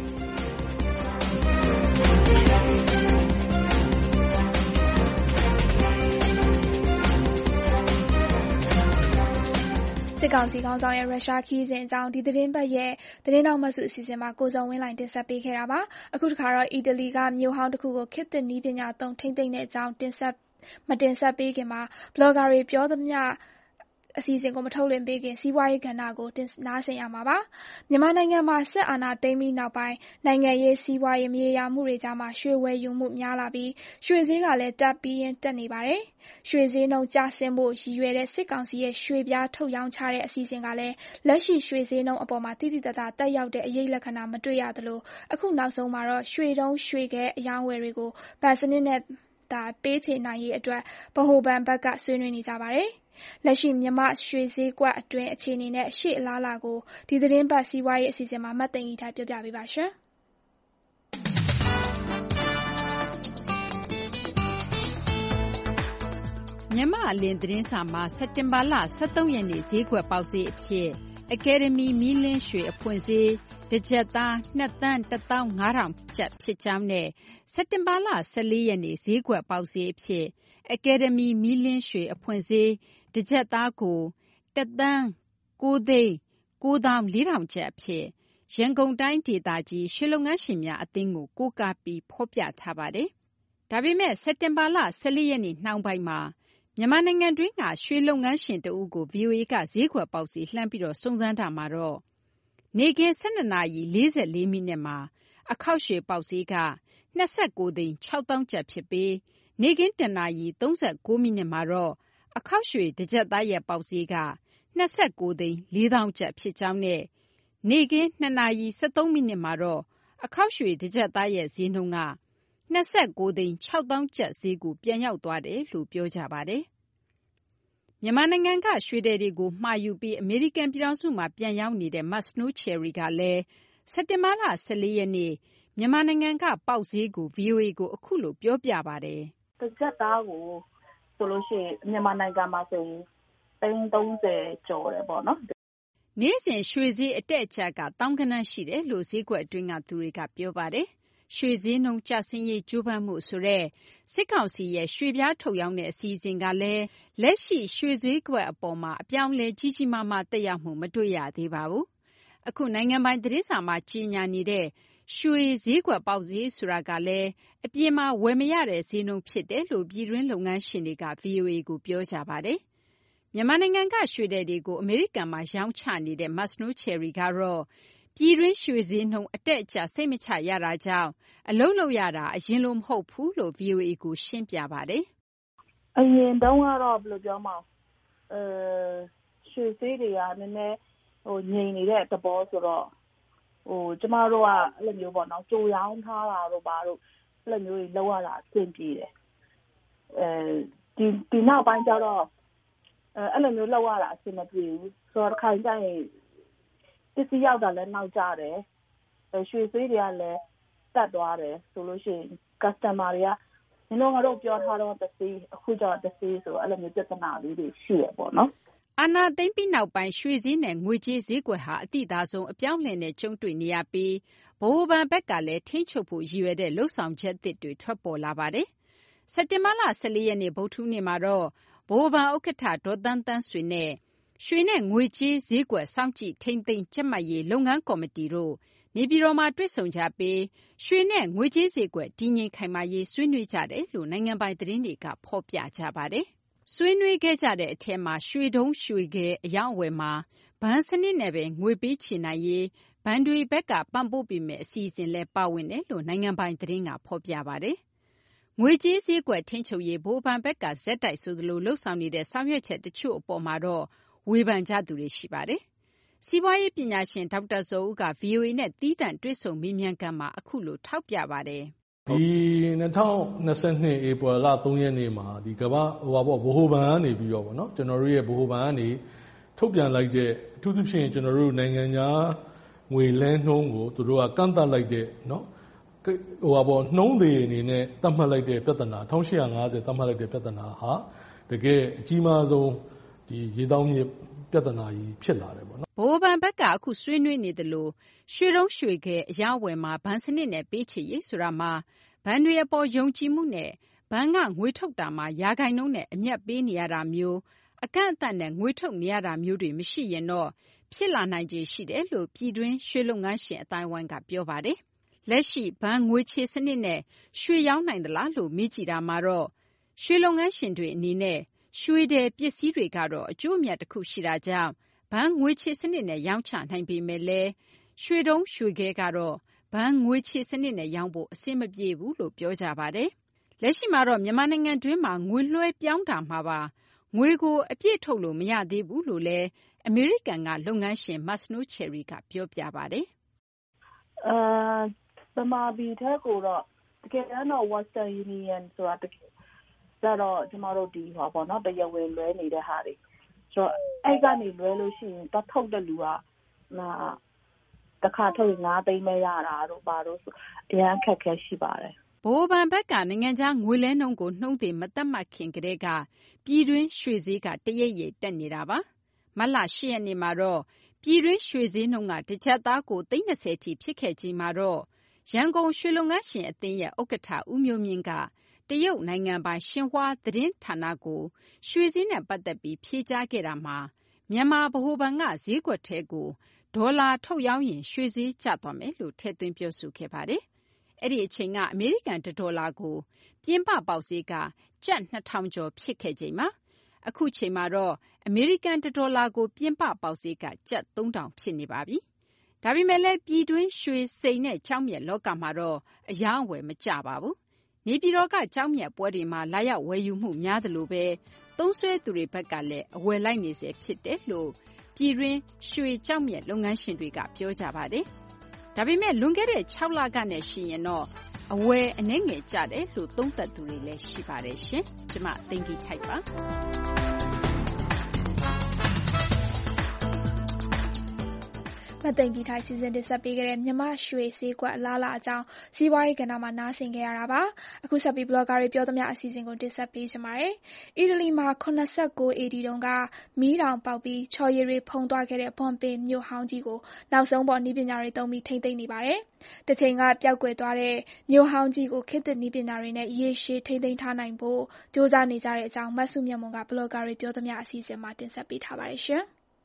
စစ်ကောင်စီခေါင်းဆောင်ရဲ့ရုရှားခရီးစဉ်အကြောင်းဒီသတင်းပတ်ရဲ့သတင်းတောက်မှစုအစီအစဉ်မှာကိုစုံဝင်းလိုင်တင်ဆက်ပေးခဲ့တာပါအခုတခါတော့အီတလီကမြို့ဟောင်းတစ်ခုကိုခေတ်သစ်နည်းပညာသုံးထိမ့်သိမ့်တဲ့အကြောင်းတင်ဆက်မတင်ဆက်ပေးခင်မှာဘလော့ဂါတွေပြောသမျှအစီအစဉ်ကိုမထုတ်လွှင့်ပေးခင်စီးပွားရေးကဏ္ဍကိုတင်နားဆင်ရမှာပါ။မြန်မာနိုင်ငံမှာစစ်အာဏာသိမ်းပြီးနောက်ပိုင်းနိုင်ငံရေးစီးပွားရေးမရေရာမှုတွေကြားမှာရွှေဝယ်ယူမှုများလာပြီးရွှေဈေးကလည်းတက်ပြီးရင်တက်နေပါတယ်။ရွှေဈေးနှုန်းကျဆင်းဖို့ရည်ရွယ်တဲ့စစ်ကောင်စီရဲ့ရွှေပြားထုတ်ရောင်းချတဲ့အစီအစဉ်ကလည်းလက်ရှိရွှေဈေးနှုန်းအပေါ်မှာတိတိတတ်တာတက်ရောက်တဲ့အရေးလက္ခဏာမတွေ့ရသလိုအခုနောက်ဆုံးမှာတော့ရွှေတုံးရွှေခဲအယောင်းဝယ်တွေကိုဗန်စနစ်နဲ့သာပေးချေနိုင်ရေးအတွက်ဗဟိုဘဏ်ဘက်ကဆွေးနွေးနေကြပါတယ်။လက်ရှိမြန်မာရွှေဈေးကွက်အတွင်းအခြေအနေနဲ့ရှေ့အလားအလာကိုဒီသတင်းပတ်စီးပွားရေးအစီအစဉ်မှာမသိင်္ဂီထိုက်ပြောပြပေးပါရှင်။မြန်မာအလင်းသတင်းစာမှာစက်တင်ဘာလ၁၃ရက်နေ့ဈေးကွက်ပေါက်ဈေးအဖြစ်အကယ်ဒမီမီးလင်းရွှေအဖွင့်ဈေးတစ်ကျပ်သားနှစ်သန်းတစ်သောင်းငါးထောင်ကျပ်ဖြစ်ကြောင်းနဲ့စက်တင်ဘာလ၁၄ရက်နေ့ဈေးကွက်ပေါက်ဈေးအဖြစ်အကယ်ဒမီမီးလင်းရွှေအဖွင့်ဈေးတစ်ကျပ်သားကိုတစ်သန်းကိုးသိန်းကိုးသောင်းလေးထောင်ကျပ်အဖြစ်ရန်ကုန်တိုင်းဒေသကြီးရွှေလုပ်ငန်းရှင်များအသင်းကိုကိုးကားပြီးဖော်ပြထားပါတယ်။ဒါပေမဲ့စက်တင်ဘာလ၁၄ရက်နေ့နှောင်းပိုင်းမှာမြန်မာနိုင်ငံတွင်းကရွှေလုပ်ငန်းရှင်တဦးကို ဗီအိုအေကဈေးကွက်ပေါက်ဈေးလှမ်းပြီးစုံစမ်းတာမှာတော့နေ့ခင်း၁၂နာရီ၄၄မိနစ်မှာအခေါက်ရွှေပေါက်ဈေးက၂၉သိန်း၆သောင်းကျပ်ဖြစ်ပြီးနေ့ခင်း၁နာရီ၃၉မိနစ်မှာတော့အခေါက်ရွှေတစ်ကျပ်သားရဲ့ပေါက်ဈေးက၂၉သိန်း၄သောင်းကျပ်ဖြစ်ကြောင်းနဲ့နေ့ခင်း၂နာရီ၁၃မိနစ်မှာတော့အခေါက်ရွှေတစ်ကျပ်သားရဲ့ဈေးနှုန်းက၂၉သိန်း၆သောင်းကျပ်ဈေးကိုပြန်ရောက်သွားတယ်လို့ပြောကြပါတယ်။မြန်မာနိုင်ငံကရွှေတယ်တွေကိုမှာယူပြီးအမေရိကန်ပြည်ထောင်စုမှာပြန်ရောက်နေတဲ့မစနိုးချယ်ရီကလည်းစက်တင်ဘာလ၁၄ရက်နေ့မြန်မာနိုင်ငံကပေါက်ဈေးကိုဗီအိုအေကိုအခုလိုပြောပြပါတယ်။တစ်ကျပ်သားကိုဆိုလို့ရှိရင်မြန်မာနိုင်ငံမှာဆိုရင်သိန်း၃၀ကျော်တယ်ပေါ့နော်။နေ့စဉ်ရွှေဈေးအတက်အကျကသောင်းဂဏန်းရှိတယ်လို့ဈေးကွက်အတွင်းကသူတွေကပြောပါတယ်။ရွှေဈေးနှုန်းကျဆင်းရေးကြိုးပမ်းမှုဆိုတဲ့စစ်ကောင်စီရဲ့ရွှေပြားထုတ်ရောင်းတဲ့အစီအစဉ်ကလည်းလက်ရှိရွှေဈေးကွက်အပေါ်မှာအပြောင်းအလဲကြီးကြီးမားမားသက်ရောက်မှုမတွေ့ရသေးပါဘူး။အခုနိုင်ငံပိုင်သတင်းစာမှာကြေညာနေတဲ့ရွှေဈေးကွက်ပေါက်ဈေးဆိုတာကလည်းအပြင်မှာဝယ်မရတဲ့ဈေးနှုန်းဖြစ်တယ်လို့ပြည်တွင်းလုပ်ငန်းရှင်တွေကဗီအိုအေကိုပြောကြပါတယ်။မြန်မာနိုင်ငံကရွှေတယ်တွေကိုအမေရိကန်မှာရောင်းချနေတဲ့မစနိုးချယ်ရီကတော့ပြည်တွင်းရွှေဈေးနှုန်းအတက်အကျစိတ်မချရတာကြောင့်အလုပ်လုပ်ရတာအရင်လိုမဟုတ်ဘူးလို့ ဗီအိုအေ ကိုရှင်းပြပါတယ်။အရင်တုန်းကတော့ဘယ်လိုပြောမလဲအဲရွှေဈေးတွေကနည်းနည်းဟိုငြိမ်နေတဲ့သဘောဆိုတော့ဟိုကျမတို့ကအဲ့လိုမျိုးပေါ့နော်ကြိုရောင်းထားတာတို့ပါတို့အဲ့လိုမျိုးတွေလောက်ရတာအဆင်ပြေတယ်။အဲဒီဒီနောက်ပိုင်းကျတော့အဲအဲ့လိုမျိုးလောက်ရတာအဆင်မပြေဘူးဆိုတော့ခိုင်ကြရင်ပစ္စည်းရောက်တာလည်းနောက်ကျတယ်ရွှေဈေးတွေကလည်းတက်သွားတယ်ဆိုလို့ရှိရင် customer တွေကနင်တို့ငါတို့ပြောထားတော့တစ်စီးအခုကျတော့တစ်စီးဆိုအဲ့လိုမျိုးပြဿနာလေးတွေရှိရပေါ့နော်အာဏာသိမ်းပြီးနောက်ပိုင်းရွှေဈေးနဲ့ငွေကြေးဈေးကွက်ဟာအတိအသာဆုံးအပြောင်းအလဲနဲ့ကျုံတွေ့နေရပြီးဗဟိုဘဏ်ဘက်ကလည်းထိန်းချုပ်ဖို့ရည်ရွယ်တဲ့လှုပ်ဆောင်ချက်သစ်တွေထွက်ပေါ်လာပါတယ်စက်တင်ဘာလ၁၄ရက်နေ့ဗုဒ္ဓဟူးနေ့မှာတော့ဗဟိုဘဏ်ဥက္ကဋ္ဌဒေါ်သန်းသန်းဆွေနဲ့ရွှေနဲ့ငွေကြေးဈေးကွက်စောင့်ကြည့်ထိန်းသိမ်းကျပ်မှတ်ရေးလုပ်ငန်းကော်မတီတို့နေပြည်တော်မှာတွေ့ဆုံကြပြီးရွှေနဲ့ငွေကြေးဈေးကွက်တည်ငြိမ်ခိုင်မာရေးဆွေးနွေးကြတယ်လို့နိုင်ငံပိုင်သတင်းတွေကဖော်ပြကြပါတယ်။ဆွေးနွေးခဲ့ကြတဲ့အထက်မှာရွှေတုံးရွှေခဲအယောင်းအဝယ်မှာဘဏ်စနစ်နဲ့ပဲငွေပေးချေနိုင်ရေးဘဏ်တွေဘက်ကပံ့ပိုးပေးမယ့်အစီအစဉ်လည်းပါဝင်တယ်လို့နိုင်ငံပိုင်သတင်းကဖော်ပြပါတယ်။ငွေကြေးဈေးကွက်ထိန်းချုပ်ရေးဗဟိုဘဏ်ဘက်ကဇက်တိုက်ဆိုသလိုလှုပ်ဆောင်နေတဲ့ဆောင်ရွက်ချက်တချို့အပေါ်မှာတော့ဝေဖန်ကြသူတွေရှိပါတယ်။စီးပွားရေးပညာရှင်ဒေါက်တာဇော်ဦးက ဗီအိုအေနဲ့သီးသန့်တွေ့ဆုံမေးမြန်းခန်းမှာအခုလိုထောက်ပြပါတယ်။ဒီ၂၀၂၂ဧပြီလ၃ရက်နေ့မှာဒီကမ္ဘာဟိုပါပေါ့ဗဟိုဘဏ်ကနေပြီးတော့ဗောနော်ကျွန်တော်တို့ရဲ့ဗဟိုဘဏ်ကနေထုတ်ပြန်လိုက်တဲ့အထူးသဖြင့်ကျွန်တော်တို့နိုင်ငံသားငွေလဲနှုန်းကိုသူတို့ကကန့်သတ်လိုက်တဲ့နော်ဟိုပါပေါ့နှုံးသေးအနေနဲ့သတ်မှတ်လိုက်တဲ့ပြဿနာ၁၈၅၀သတ်မှတ်လိုက်တဲ့ပြဿနာဟာတကယ်အကြီးမားဆုံးဒီရေတောင်းမြစ်ပြဿနာကြီးဖြစ်လာတယ်ပေါ့နော်ဗဟိုဘဏ်ဘက်ကအခုဆွေးနွေးနေတယ်လို့ရွှေတုံးရွှေခဲအယောင်းဝယ်မှာဘဏ်စနစ်နဲ့ပေးချေရေးဆိုတာမှာဘဏ်တွေအပေါ်ယုံကြည်မှုနဲ့ဘဏ်ကငွေထုတ်တာမှာရာခိုင်နှုန်းနဲ့အမြတ်ပေးနေရတာမျိုးအကန့်အသတ်နဲ့ငွေထုတ်နေရတာမျိုးတွေမရှိရင်တော့ဖြစ်လာနိုင်ခြေရှိတယ်လို့ပြည်တွင်းရွှေလုပ်ငန်းရှင်အတိုင်းဝိုင်းကပြောပါတယ်လက်ရှိဘဏ်ငွေချေစနစ်နဲ့ရွှေရောင်းနိုင်သလားလို့မေးကြည့်တာမှာတော့ရွှေလုပ်ငန်းရှင်တွေအနေနဲ့ရွှေတဲ့ပစ္စည်းတွေကတော့အကျိုးအမြတ်တစ်ခုရှိတာကြောင့်ဘဏ်ငွေချေစနစ်နဲ့ရောင်းချနိုင်ပေမဲ့လည်းရွှေတုံးရွှေခဲကတော့ဘဏ်ငွေချေစနစ်နဲ့ရောင်းဖို့အဆင်မပြေဘူးလို့ပြောကြပါတယ်။လက်ရှိမှာတော့မြန်မာနိုင်ငံတွင်းမှာငွေလွှဲပြောင်းတာမှာပါငွေကိုအပြည့်ထုတ်လို့မရသေးဘူးလို့လည်းအမေရိကန်ကလုပ်ငန်းရှင်မတ်စနိုးချယ်ရီကပြောပြပါတယ်။အဲဗမာပြည်ထက်ကိုတော့တကယ်တော့ Western Union ဆိုတာတကယ်တော့ကျမတို့ဒီဟောပေါ့နော်တရားဝင်လွှဲနေတဲ့ဟာတွေဆိုတော့အဲ့ကနေလွှဲလို့ရှိရင်တထုတ်တဲ့လူကနာတခါထုတ်ငါးသိန်းပဲရတာတို့ပါတို့ဆိုအရန်ခက်ခဲရှိပါတယ်။ဘိုးဘန်ဘက်ကနိုင်ငံခြားငွေလဲနှုန်းကိုနှုံးတင်မသက်မှတ်ခင်ကတည်းကပြည်တွင်းရွှေဈေးကတရိပ်ရိပ်တက်နေတာပါ။မတ်လ၈ရက်နေ့မှာတော့ပြည်တွင်းရွှေဈေးနှုန်းကတစ်ကျပ်သားကိုသိန်း၂၀ထိဖြစ်ခဲ့ချိန်မှာတော့ရန်ကုန်ရွှေလုပ်ငန်းရှင်အသင်းရဲ့ဥက္ကဋ္ဌဦးမျိုးမြင့်ကတရုတ်နိုင်ငံပိုင်ရှင်ဟွာသတင်းဌာနကိုရွှေဈေးနဲ့ပတ်သက်ပြီးဖြေကြားခဲ့တာမှာမြန်မာဗဟိုဘဏ်ကဈေးကွက်ထဲကိုဒေါ်လာထုတ်ရောင်းရင်ရွှေဈေးကျသွားမယ်လို့ထည့်သွင်းပြောဆိုခဲ့ပါတယ်။အဲ့ဒီအချိန်ကအမေရိကန်တစ်ဒေါ်လာကိုပြင်ပပေါက်ဈေးကကျပ်နှစ်ထောင်ကျော်ဖြစ်ခဲ့ချိန်မှာအခုချိန်မှာတော့အမေရိကန်တစ်ဒေါ်လာကိုပြင်ပပေါက်ဈေးကကျပ်သုံးထောင်ဖြစ်နေပါပြီ။ဒါပေမဲ့လည်းပြည်တွင်းရွှေစိန်နဲ့ကျောက်မျက်လောကမှာတော့အယောင်းအဝယ်မကျပါဘူး။နေပြည်တော်ကကျောက်မျက်ပွဲတွေမှာလာရောက်ဝယ်ယူမှုများသလိုပဲသုံးစွဲသူတွေဘက်ကလည်းအဝယ်လိုက်နေစေဖြစ်တယ်လို့ပြည်တွင်းရွှေကျောက်မျက်လုပ်ငန်းရှင်တွေကပြောကြပါတယ်။ဒါပေမဲ့လွန်ခဲ့တဲ့၆လကနဲ့ရှိရင်တော့အဝယ်အနည်းငယ်ကျတယ်လို့သုံးသပ်သူတွေလည်းရှိပါတယ်ရှင်။ကျွန်မသိင်္ဂီထိုက်ပါ။မသိင်္ဂီထိုက်စီစဉ်တင်ဆက်ပေးခဲ့တဲ့မြန်မာရွှေဈေးကွက်အလားအလာအကြောင်းစီးပွားရေးကဏ္ဍမှာနားဆင်ခဲ့ရတာပါအခုဆက်ပြီးဘလော့ဂါတွေပြောသမျှအစီအစဉ်ကိုတင်ဆက်ပေးချင်ပါတယ်အီတလီမှာခုနှစ်ဆယ့်ကိုအေဒီတုန်းကမီးတောင်ပေါက်ပြီးချော်ရည်တွေဖုံးသွားခဲ့တဲ့ဘွန်ပင်မြို့ဟောင်းကြီးကိုနောက်ဆုံးပေါ်နည်းပညာတွေသုံးပြီးထိမ့်သိမ်းနေပါတယ်တစ်ချိန်ကပျောက်ကွယ်သွားတဲ့မြို့ဟောင်းကြီးကိုခေတ်သစ်နည်းပညာတွေနဲ့ရေရှည်ထိမ့်သိမ်းထားနိုင်ဖို့စ조사နေကြတဲ့အကြောင်းမတ်စုမြတ်မွန်ကဘလော့ဂါတွေပြောသမျှအစီအစဉ်မှာတင်ဆက်ပေးထားပါတယ်ရှင်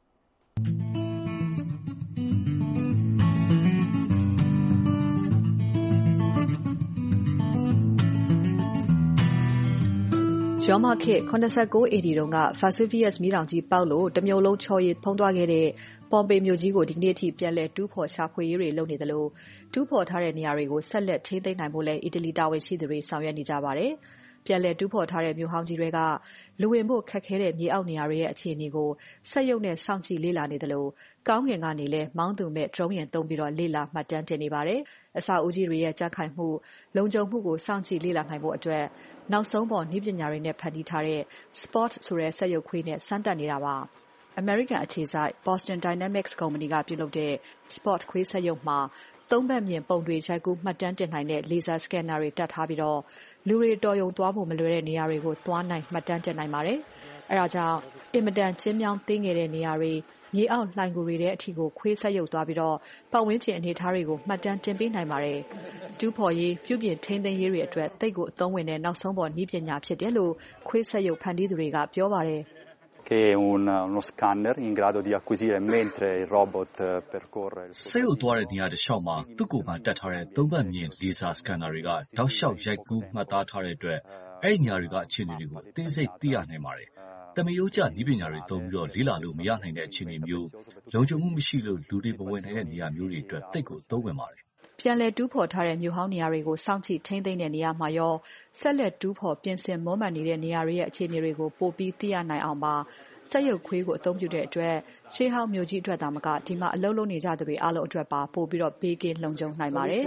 ရောမခေတ်ခုနှစ်ဆယ့်ကိုအေဒီတုန်းက Vesuvius မီးတောင်ကြီးပေါက်လို့တမျိုးလုံးချော်ရည်ဖုံးသွားခဲ့တဲ့ပေါ်ပေမြို့ကြီးကိုဒီကနေ့အထိပြန်လည်တူးဖော်ရှာဖွေရေးတွေလုပ်နေသလိုတူးဖော်ထားတဲ့နေရာတွေကိုဆက်လက်ထိန်းသိမ်းနိုင်ဖို့လည်းအီတလီတာဝန်ရှိသူတွေဆောင်ရွက်နေကြပါတယ်။ပြန်လည်တူးဖော်ထားတဲ့မြို့ဟောင်းကြီးတွေကလူဝင်ဖို့ခက်ခဲတဲ့မြေအောက်နေရာတွေရဲ့အခြေအနေကိုဆက်ရုပ်နဲ့စောင့်ကြည့်လေ့လာနေသလိုကောင်းကင်ကနေလည်းမောင်းသူမဲ့ drone ယာဉ်သုံးပြီးတော့လေ့လာမှတ်တမ်းတင်နေပါတယ်။အစာအုပ်ကြီးတွေရဲ့ကြက်ခိုင်မှုလုံခြုံမှုကိုစောင့်ကြည့်လေ့လာနိုင်ဖို့အတွက်နောက်ဆုံးပေါ်နည်းပညာတွေနဲ့ဖန်တီးထားတဲ့ Spot ဆိုတဲ့စက်ရုပ်ခွေးနဲ့စမ်းသပ်နေတာပါ။ American အခြေစိုက် Boston Dynamics ကုမ္ပဏီကပြုလုပ်တဲ့ Spot ခွေးစက်ရုပ်မှာသုံးဘက်မြင်ပုံတွေရိုက်ကူးမှတ်တမ်းတင်နိုင်တဲ့ laser scanner တွေတပ်ထားပြီးတော့လူတွေတော်ရုံသွားဖို့မလွယ်တဲ့နေရာတွေကိုသွားနိုင်မှတ်တမ်းတင်နိုင်ပါတယ်။အဲဒါကြောင့်အင်မတန်ကျဉ်းမြောင်းသေးငယ်တဲ့နေရာတွေမြေအောက်လှိုင်ကူတွေတဲ့အထိကိုခွေးဆက်ရုပ်သွားပြီးတော့ပတ်ဝန်းကျင်အနေအထားတွေကိုမှတ်တမ်းတင်ပေးနိုင်ပါတယ်။တူးဖော်ရေးပြုပြင်ထိန်းသိမ်းရေးတွေအတွက်တိတ်ကိုအသုံးဝင်တဲ့နောက်ဆုံးပေါ်နည်းပညာဖြစ်တယ်လို့ခွေးဆက်ရုပ်ဖန်တီးသူတွေကပြောပါတယ်။ che è un, uno scanner in grado di acquisire mentre il robot percorre il စက်ရုပ်သွားတဲ့နေရာတစ်လျှောက်မှာသူ့ကိုယ်မှတက်ထားတဲ့သုံးဘက်မြင် laser scanner တွေကတောက်လျှောက်ရိုက်ကူးမှတ်သားထားတဲ့အတွက်အဲ့ဒီနေရာတွေကအခြေအနေတွေကိုအသေးစိတ်သိရနိုင်ပါတယ်။တမယိုးကျနည်းပညာတွေသုံးပြီးတော့လေ့လာလို့မရနိုင်တဲ့အခြေအနေမျိုးလုံခြုံမှုမရှိလို့လူတွေမဝင်နိုင်တဲ့နေရာမျိုးတွေအတွက်တိတ်ကိုသုံးဝင်ပါတယ်။ပြန်လည်တူးဖော်ထားတဲ့မြို့ဟောင်းနေရာတွေကိုစောင့်ကြည့်ထိန်းသိမ်းတဲ့နေရာမှာရောဆက်လက်တူးဖော်ပြင်ဆင်မွမ်းမံနေတဲ့နေရာတွေရဲ့အခြေအနေတွေကိုပိုပြီးသိရနိုင်အောင်ပါစက်ရုပ်ခွေးကိုအသုံးပြုတဲ့အတွက်ရှေးဟောင်းမြို့ကြီးအတွက်သာမကဒီမှာအလုပ်လုပ်နေကြသူတွေအားလုံးအတွက်ပါပို့ပြီးတော့ပေးကင်းလုံခြုံနိုင်ပါတယ်။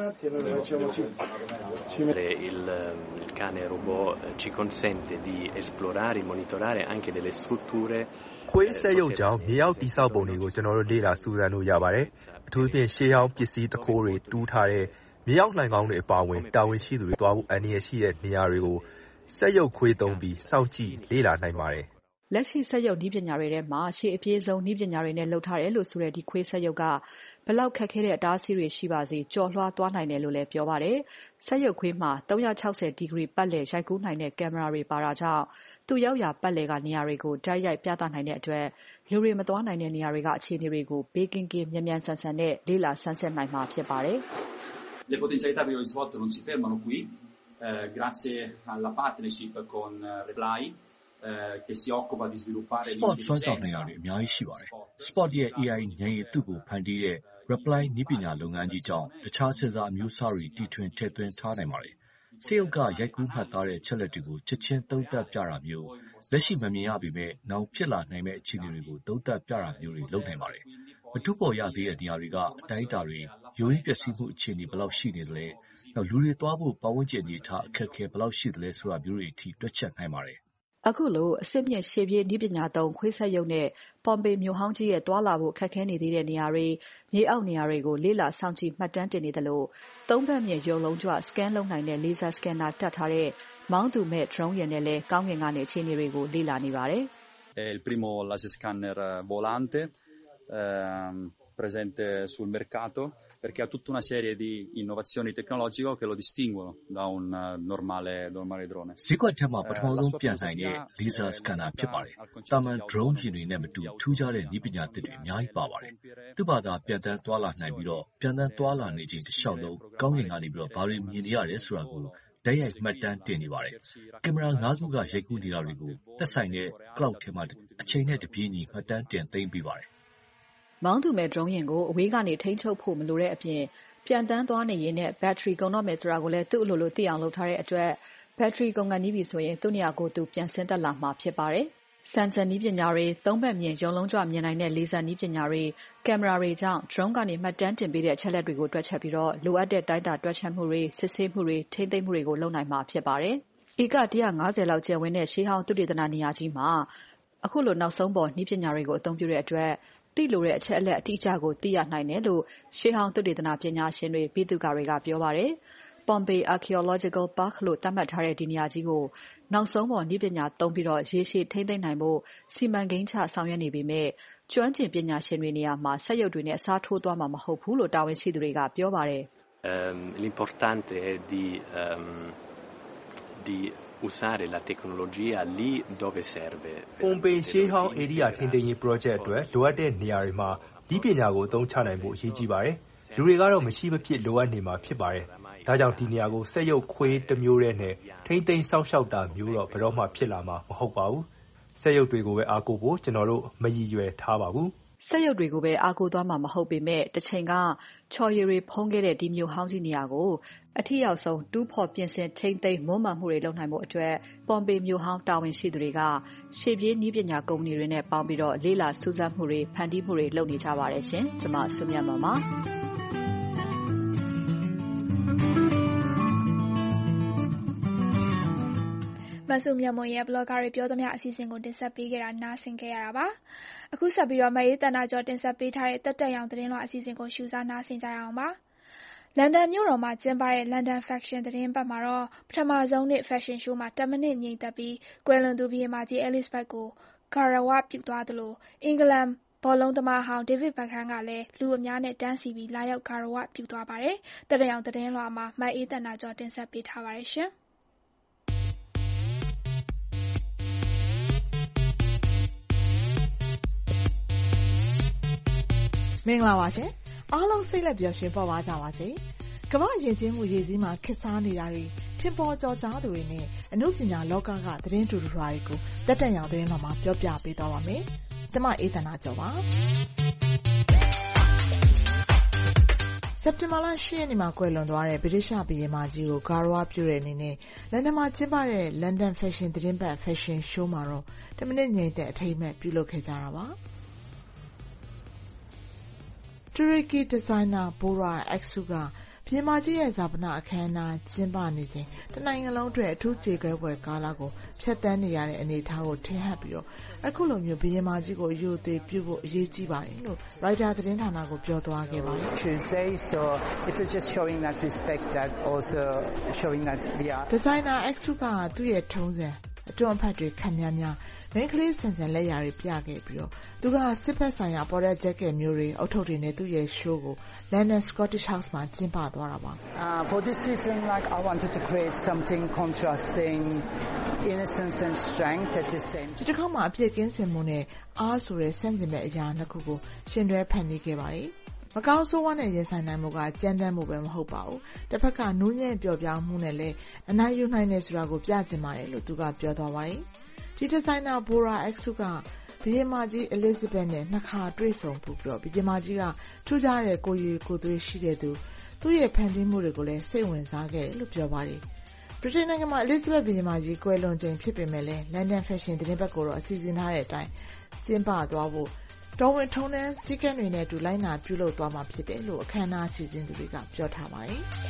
Il cane robot ci consente di esplorare e monitorare anche delle strutture ခွေးစက်ရုပ်ကြောင့်မြေအောက်တိဆောက်ပုံတွေကိုကျွန်တော်တို့လေ့လာစူးစမ်းလို့ရပါတယ်။အထူးသဖြင့်ရှေးဟောင်းပစ္စည်းတခိုးတွေတူးထားတဲ့မြေအောက်လှိုင်ကောင်းတွေအပါအဝင်တာဝန်ရှိသူတွေတွားဖို့အန္တရာယ်ရှိတဲ့နေရာတွေကိုစက်ရုပ်ခွေးသုံးပြီးစောင့်ကြည့်လေ့လာနိုင်ပါတယ်။လက်ရှိစက်ရုပ်နည်းပညာတွေထဲမှာရှေ့အပြေးဆုံးနည်းပညာတွေနဲ့လုပ်ထားတယ်လို့ဆိုတဲ့ဒီခွေးစက်ရုပ်ကဘလောက်ခက်ခဲတဲ့အတားအဆီးတွေရှိပါစေကြော်လွှားသွားနိုင်တယ်လို့လည်းပြောပါတယ်။စက်ရုပ်ခွေးမှာသုံး၆၀ဒီဂရီပတ်လည်ရိုက်ကူးနိုင်တဲ့ကင်မရာတွေပါတာကြောင့်သူ့ရောက်ရာပတ်လည်ကနေရာတွေကိုတိုက်ရိုက်ပြသနိုင်တဲ့အတွက်လူတွေမသွားနိုင်တဲ့နေရာတွေကအခြေအနေတွေကိုဘေးကင်းကင်းမြန်မြန်ဆန်ဆန်နဲ့လေ့လာဆန်းစစ်နိုင်မှာဖြစ်ပါတယ်။ Le potenzialità che io ho svolto non si fermano qui. eh, grazie alla partnership con Reply eh, che si occupa di sviluppare Spot စွမ်းဆောင်နေရတယ်အများကြီးရှိပါတယ် Spot ရဲ့ A I ဉာဏ်ရည်သူ့ကိုဖန်တီးတဲ့ Reply နည်းပညာလုပ်ငန်းကြီးကြောင့်တခြားစဉ်းစားအမျိုးအစားတွေတီထွင်ထည့်သွင်းထားနိုင်ပါတယ်စေုပ်ကရိုက်ကူးမှတ်သားတဲ့ချက်လက်တွေကိုချက်ချင်းသုံးသပ်ပြတာမျိုးလက်ရှိမမြင်ရပေမဲ့နောက်ဖြစ်လာနိုင်မဲ့အခြေအနေတွေကိုသုံးသပ်ပြတာမျိုးတွေလုပ်နိုင်ပါတယ်မတူပေါ်ရသေးတဲ့နေရာတွေကအတိုင်းအတာတွေယိုရင်းပျက်စီးမှုအခြေအနေဘယ်လောက်ရှိနေသလဲနောက်လူတွေသွားဖို့ပတ်ဝန်းကျင်အနေထားအခက်အခဲဘယ်လောက်ရှိသလဲဆိုတာမျိုးတွေအထိတွက်ချက်နိုင်ပါတယ်အခုလိုအစစ်မြစ်ရှေ့ပြေးနည်းပညာသုံးခွေးဆက်ရုပ်နဲ့ပွန်ပေမြို့ဟောင်းကြီးရဲ့တွာလာဖို့ခက်ခဲနေသေးတဲ့နေရာတွေမြေအောက်နေရာတွေကိုလေ့လာစောင့်ကြည့်မှတ်တမ်းတင်နေတယ်လို့သုံးဘက်မြစ်ရုံလုံးကျွစကန်လုပ်နိုင်တဲ့ laser scanner တက်ထားတဲ့မောင်းသူမဲ့ drone ရနဲ့လည်းကောင်းကင်ကနေအခြေအနေတွေကိုလေ့လာနေပါတယ် È il primo laser scanner volante ehm, presente sul mercato perché ha tutta una serie di innovazioni tecnologiche che lo distinguono da un normale normale drone. ဈေးကွက်ထက်မှပထမဆုံးပြန်နိုင်တဲ့ laser scanner ဖြစ်ပါတယ်။တာမန် drone ယာဉ်တွေနဲ့မတူထူးခြားတဲ့နည်းပညာသစ်တွေအများကြီးပါပါတယ်။သူ့ဘာသာပြန်တန်းသွားလာနိုင်ပြီးတော့ပြန်တန်းသွားလာနေချိန်တစ်လျှောက်လုံးကောင်းကင်ကနေပြီးတော့ဘာတွေမြင်နေရတယ်ဆိုတာကိုတိုက်ရိုက်မှတ်တမ်းတင်နေပါတယ်။ကင်မရာ၅ခုကရိုက်ကူးနေတာတွေကိုသက်ဆိုင်တဲ့ cloud ထဲမှာအချိန်နဲ့တပြေးညီမှတ်တမ်းတင်သိမ်းပေးပါတယ်မောင်းသူမဲ့ drone ယာဉ်ကိုအဝေးကနေထိန်းချုပ်ဖို့မလိုတဲ့အပြင်ပြန်တန်းသွားနေရင်နဲ့ battery ကုန်တော့မယ်ဆိုတာကိုလည်းသူ့အလိုလိုသိအောင်လုပ်ထားတဲ့အတွက် battery ကုန်ကန်ပြီးပြီဆိုရင်သူ့နေရာကိုသူပြန်ဆင်းသက်လာမှာဖြစ်ပါတယ်။ sensor နည်းပညာတွေသုံးဘက်မြင်ရုံလုံးကျွမြင်နိုင်တဲ့ laser နည်းပညာတွေကင်မရာတွေကြောင့် drone ကနေမှတ်တမ်းတင်ပေးတဲ့အချက်လက်တွေကိုတွက်ချက်ပြီးတော့လိုအပ်တဲ့တိုင်းတာတွက်ချက်မှုတွေစစ်ဆေးမှုတွေထိန်းသိမ်းမှုတွေကိုလုပ်နိုင်မှာဖြစ်ပါတယ်။ဧကone hundred fiftyလောက်ကျယ်ဝန်းတဲ့ရှေးဟောင်းသုတေသနနေရာကြီးမှာအခုလိုနောက်ဆုံးပေါ်နည်းပညာတွေကိုအသုံးပြုတဲ့အတွက်သိလိုတဲ့အချက်အလက်အတိအကျကိုသိရနိုင်တယ်လို့ရှေးဟောင်းသုတေသနပညာရှင်တွေပြည်သူ့ကာတွေကပြောပါတယ်။ Pompey Archaeological Park လို့သတ်မှတ်ထားတဲ့ဒီနေရာကြီးကိုနောက်ဆုံးပေါ်နည်းပညာသုံးပြီးတော့ရေရှည်ထိန်းသိမ်းနိုင်ဖို့စီမံကိန်းချဆောင်ရွက်နေပေမဲ့ကျွမ်းကျင်ပညာရှင်တွေနေရာမှာဆက်ရုပ်တွေနဲ့အစားထိုးသွားမှာမဟုတ်ဘူးလို့တာဝန်ရှိသူတွေကပြောပါတယ်။ L'importante è di um, di usare la tecnologia lì dove serve. Pompey ရှေးဟောင်း area ထိန်းသိမ်းရေး project အတွက်လိုအပ်တဲ့နေရာတွေမှာဒီပညာကိုအသုံးချနိုင်ဖို့အရေးကြီးပါတယ်။လူတွေကတော့မရှိမဖြစ်လိုအပ်နေမှာဖြစ်ပါတယ်။ဒါကြောင့်ဒီနေရာကိုစက်ရုပ်ခွေးတစ်မျိုးတည်းနဲ့ထိန်းသိမ်းစောင့်ရှောက်တာမျိုးတော့ဘယ်တော့မှဖြစ်လာမှာမဟုတ်ပါဘူး။စက်ရုပ်တွေကိုပဲအားကိုးဖို့ကျွန်တော်တို့မရည်ရွယ်ထားပါဘူး။စက်ရုပ်တွေကိုပဲအားကိုးသွားမှာမဟုတ်ပေမဲ့တစ်ချိန်ကချော်ရည်တွေဖုံးခဲ့တဲ့ဒီမျိုးဟောင်းကြီးနေရာကိုအထီရောက်ဆုံးတူးဖော်ပြင်ဆင်ထိမ့်သိမ်းမွမ်းမံမှုတွေလုပ်နိုင်ဖို့အတွက်ပွန်ပေမျိုးဟောင်းတာဝန်ရှိသူတွေကရှေ့ပြေးနည်းပညာကုမ္ပဏီတွေနဲ့ပေါင်းပြီးတော့လေးလာစူးစမ်းမှုတွေဖန်တီးမှုတွေလုပ်နေကြပါတယ်ရှင်။ကျွန်မဆုမြတ်မောင်ပါမဆုမြတ်မွန်ရဲ့ blogger တွေပြောသမျှအစီအစဉ်ကိုတင်ဆက်ပေးခဲ့တာနားဆင်ခဲ့ရတာပါ။အခုဆက်ပြီးတော့မအေးတနာကျော်တင်ဆက်ပေးထားတဲ့တက်တက်ရောင်သတင်းလွှာအစီအစဉ်ကိုရှုစားနားဆင်ကြရအောင်ပါ။လန်ဒန်မြို့တော်မှာကျင်းပတဲ့ London Fashion သတင်းပတ်မှာတော့ပထမဆုံးနေ့ Fashion Show မှာtenမိနစ်ငြိမ်သက်ပြီးကွယ်လွန်သူဘုရင်မကြီး Elizabeth ကိုဂါရဝပြုသွားသလိုအင်္ဂလန်ဘောလုံးသမားဟောင်း David Beckham ကလည်းလူအများနဲ့တန်းစီပြီးလာရောက်ဂါရဝပြုသွားပါတယ်။တက်တက်ရောင်သတင်းလွှာမှာမအေးတနာကျော်တင်ဆက်ပေးထားပါတယ်ရှင်။မင်္ဂလာပါရှင်အားလုံးစိတ်လက်ပျော်ရွှင်ပေါ်ပါကြပါစေကမ္ဘာယဉ်ကျေးမှုရည်စည်းမှာခေတ်စားနေတာတွေထင်ပေါ်ကျော်ကြားသူတွေနဲ့အမှုပညာလောကကသတင်းတူတူရာတွေကိုတက်တက်ရောင်သတင်းတော်မှာပြောပြပေးသွားပါမယ်ကျွန်မအေးသနာကျော်ပါစက်တင်ဘာလeightရက်နေ့မှာကွယ်လွန်သွားတဲ့ဗြိတိရှဘုရင်မကြီးကိုဂါရဝပြုတဲ့အနေနဲ့လန်ဒန်မှာကျင်းပတဲ့ London Fashion သတင်းပတ် Fashion Show မှာတော့tenမိနစ်ငြိမ်သက်အထိမ်းအမှတ်ပြုလုပ်ခဲ့ကြတာပါတူရကီဒီဇိုင်နာဘိုရာအက်ဆူကဘုရင်မကြီးရဲ့ဇာပနအခမ်းအနားကျင်းပနေချိန်တနိုင်ငံလုံးအတွက်အထူးကြေကွဲပွဲကာလကိုဖျက်ဆီးနေရတဲ့အနေအထားကိုထင်ဟပ်ပြီးတော့အခုလိုမျိုးဘုရင်မကြီးကိုရိုသေပြုဖို့အရေးကြီးပါတယ်လို့ Reuters သတင်းဌာနကိုပြောသွားခဲ့ပါတယ် Tuesday so it was just showing that respect that also showing that we are ဒီဇိုင်နာအက်ဆူကသူ့ရဲ့ထုံးစံအတွန်းအဖတ်တွေခံများများမိန်းကလေးဆန်ဆန်လက်ရာတွေပြခဲ့ပြီးတော့သူကစစ်ဖက်ဆိုင်ရာပေါ်တဲ့ဂျက်ကက်မျိုးတွေအုတ်ထုပ်တွေနဲ့သူ့ရဲ့ show ကို London Scottish House မှာကျင်းပသွားတာပါ uh, For this reason like I wanted to create something contrasting innocence and strength at the same time ဒီတစ်ခါမှအပြည့်ကင်းစင်မှုနဲ့အားဆိုတဲ့ဆန့်ကျင်ဘက်အရာနှစ်ခုကိုရှင်တွဲဖန်တီးခဲ့ပါတယ်မကောင်းဆိုးဝါးနဲ့ရင်ဆိုင်နိုင်မှုကကြမ်းတမ်းမှုပဲမဟုတ်ပါဘူး။တစ်ဖက်ကနူးညံ့ပျော်ပြောင်းမှုနဲ့လည်းအနိုင်ယူနိုင်တယ်ဆိုတာကိုပြချင်ပါတယ်လို့သူကပြောသွားပါတယ်။ဒီဒီဇိုင်နာ Bora Exu ကဘုရင်မကြီး Elizabeth နဲ့နှစ်ခါတွေ့ဆုံပြီးတော့ဘုရင်မကြီးကထူးခြားတဲ့ကိုယ်ရည်ကိုယ်သွေးရှိတဲ့သူသူ့ရဲ့ဖန်တီးမှုတွေကိုလည်းစိတ်ဝင်စားခဲ့တယ်လို့ပြောပါတယ်။ဗြိတိန်နိုင်ငံမှာ Elizabeth ဘုရင်မကြီးကွယ်လွန်ချိန်ဖြစ်ပေမဲ့လည်း London Fashion သတင်းပတ်ကိုတော့အစီအစဉ်ထားတဲ့အတိုင်းကျင်းပသွားဖို့တော်ဝင်ထုံးတမ်းစည်းကမ်းတွေနဲ့အတူလိုက်နာပြုလုပ်သွားမှာဖြစ်တယ်လို့အခမ်းအနားစီစဉ်သူတွေကပြောထားပါတယ်။